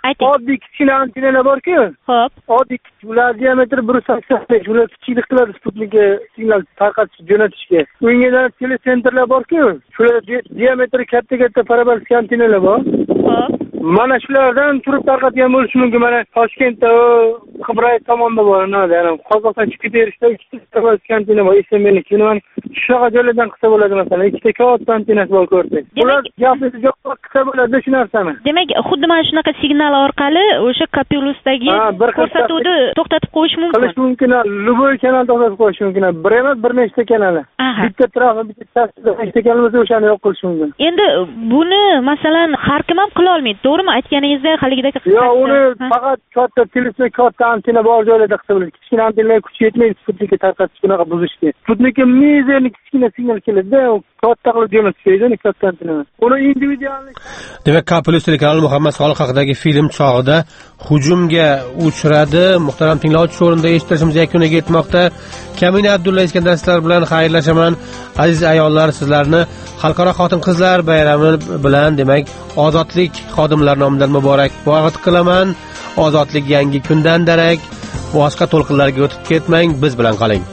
ayting. Oddiy kichkina antenalar bor-ku. Xo'p. Oddiy ular diametri bir yuz sakson besh, ular kichiklik qiladi Sputnikga signal tarqatish, jo'natishga. Unga telesentrlar bor-ku, shular diametri katta-katta parabolisk antenalar bor. Xo'p. Mana shulardan turib tarqatgan bo'lishi mumkin. Mana Toshkentda, Qibray tomonda bor, nada, ya'ni Qozog'iston chiqib berishda ikkita parabolisk antena bor, esim meniki. Mana shunaqa joylardan qilsa bo'ladi, masalan, ikkita katta antenasi bor ko'rsangiz. Ular gapni jo'q qilsa bo'ladi shu narsani. Demak, xuddi mana shunaqa signal orqali o'sha kapilusdagi ko'rsatuvni to'xtatib qo'yish mumkin. Qilish mumkin. Любой kanal to'xtatib qo'yish mumkin. Bir emas, bir nechta kanal. Bitta trafik, bitta chastda nechta kanal bo'lsa, o'shani yo'q qilish mumkin. Endi buni masalan har kim ham qila olmaydi, to'g'rimi? Aytganingizda haligidagi yo'q, uni faqat katta telefon, katta antena bor joylarda qilsa bo'ladi. Kichkina antenalar kuchi yetmaydi Sputnikka tarqatish, bunaqa buzishga. Sputnikka mizerni kichkina signal keladi-da, katta qilib jo'natish kerak, katta antena. Uni individuallik. Demak, Kapulus telekanali Muhammad Solih haqidagi film chog'ida hujumga uchradi. Muhtaram tinglovchi, shu o'rinda eshittirishimiz yakuniga yetmoqda. Kamina Abdulla Iskandar sizlar bilan xayrlashaman. Aziz ayollar, sizlarni Xalqaro xotin-qizlar bayrami bilan, demak, ozodlik xodimlar nomidan muborakbod qilaman. Ozodlik yangi kundan darak. Boshqa to'lqinlarga o'tib ketmang, biz bilan qoling.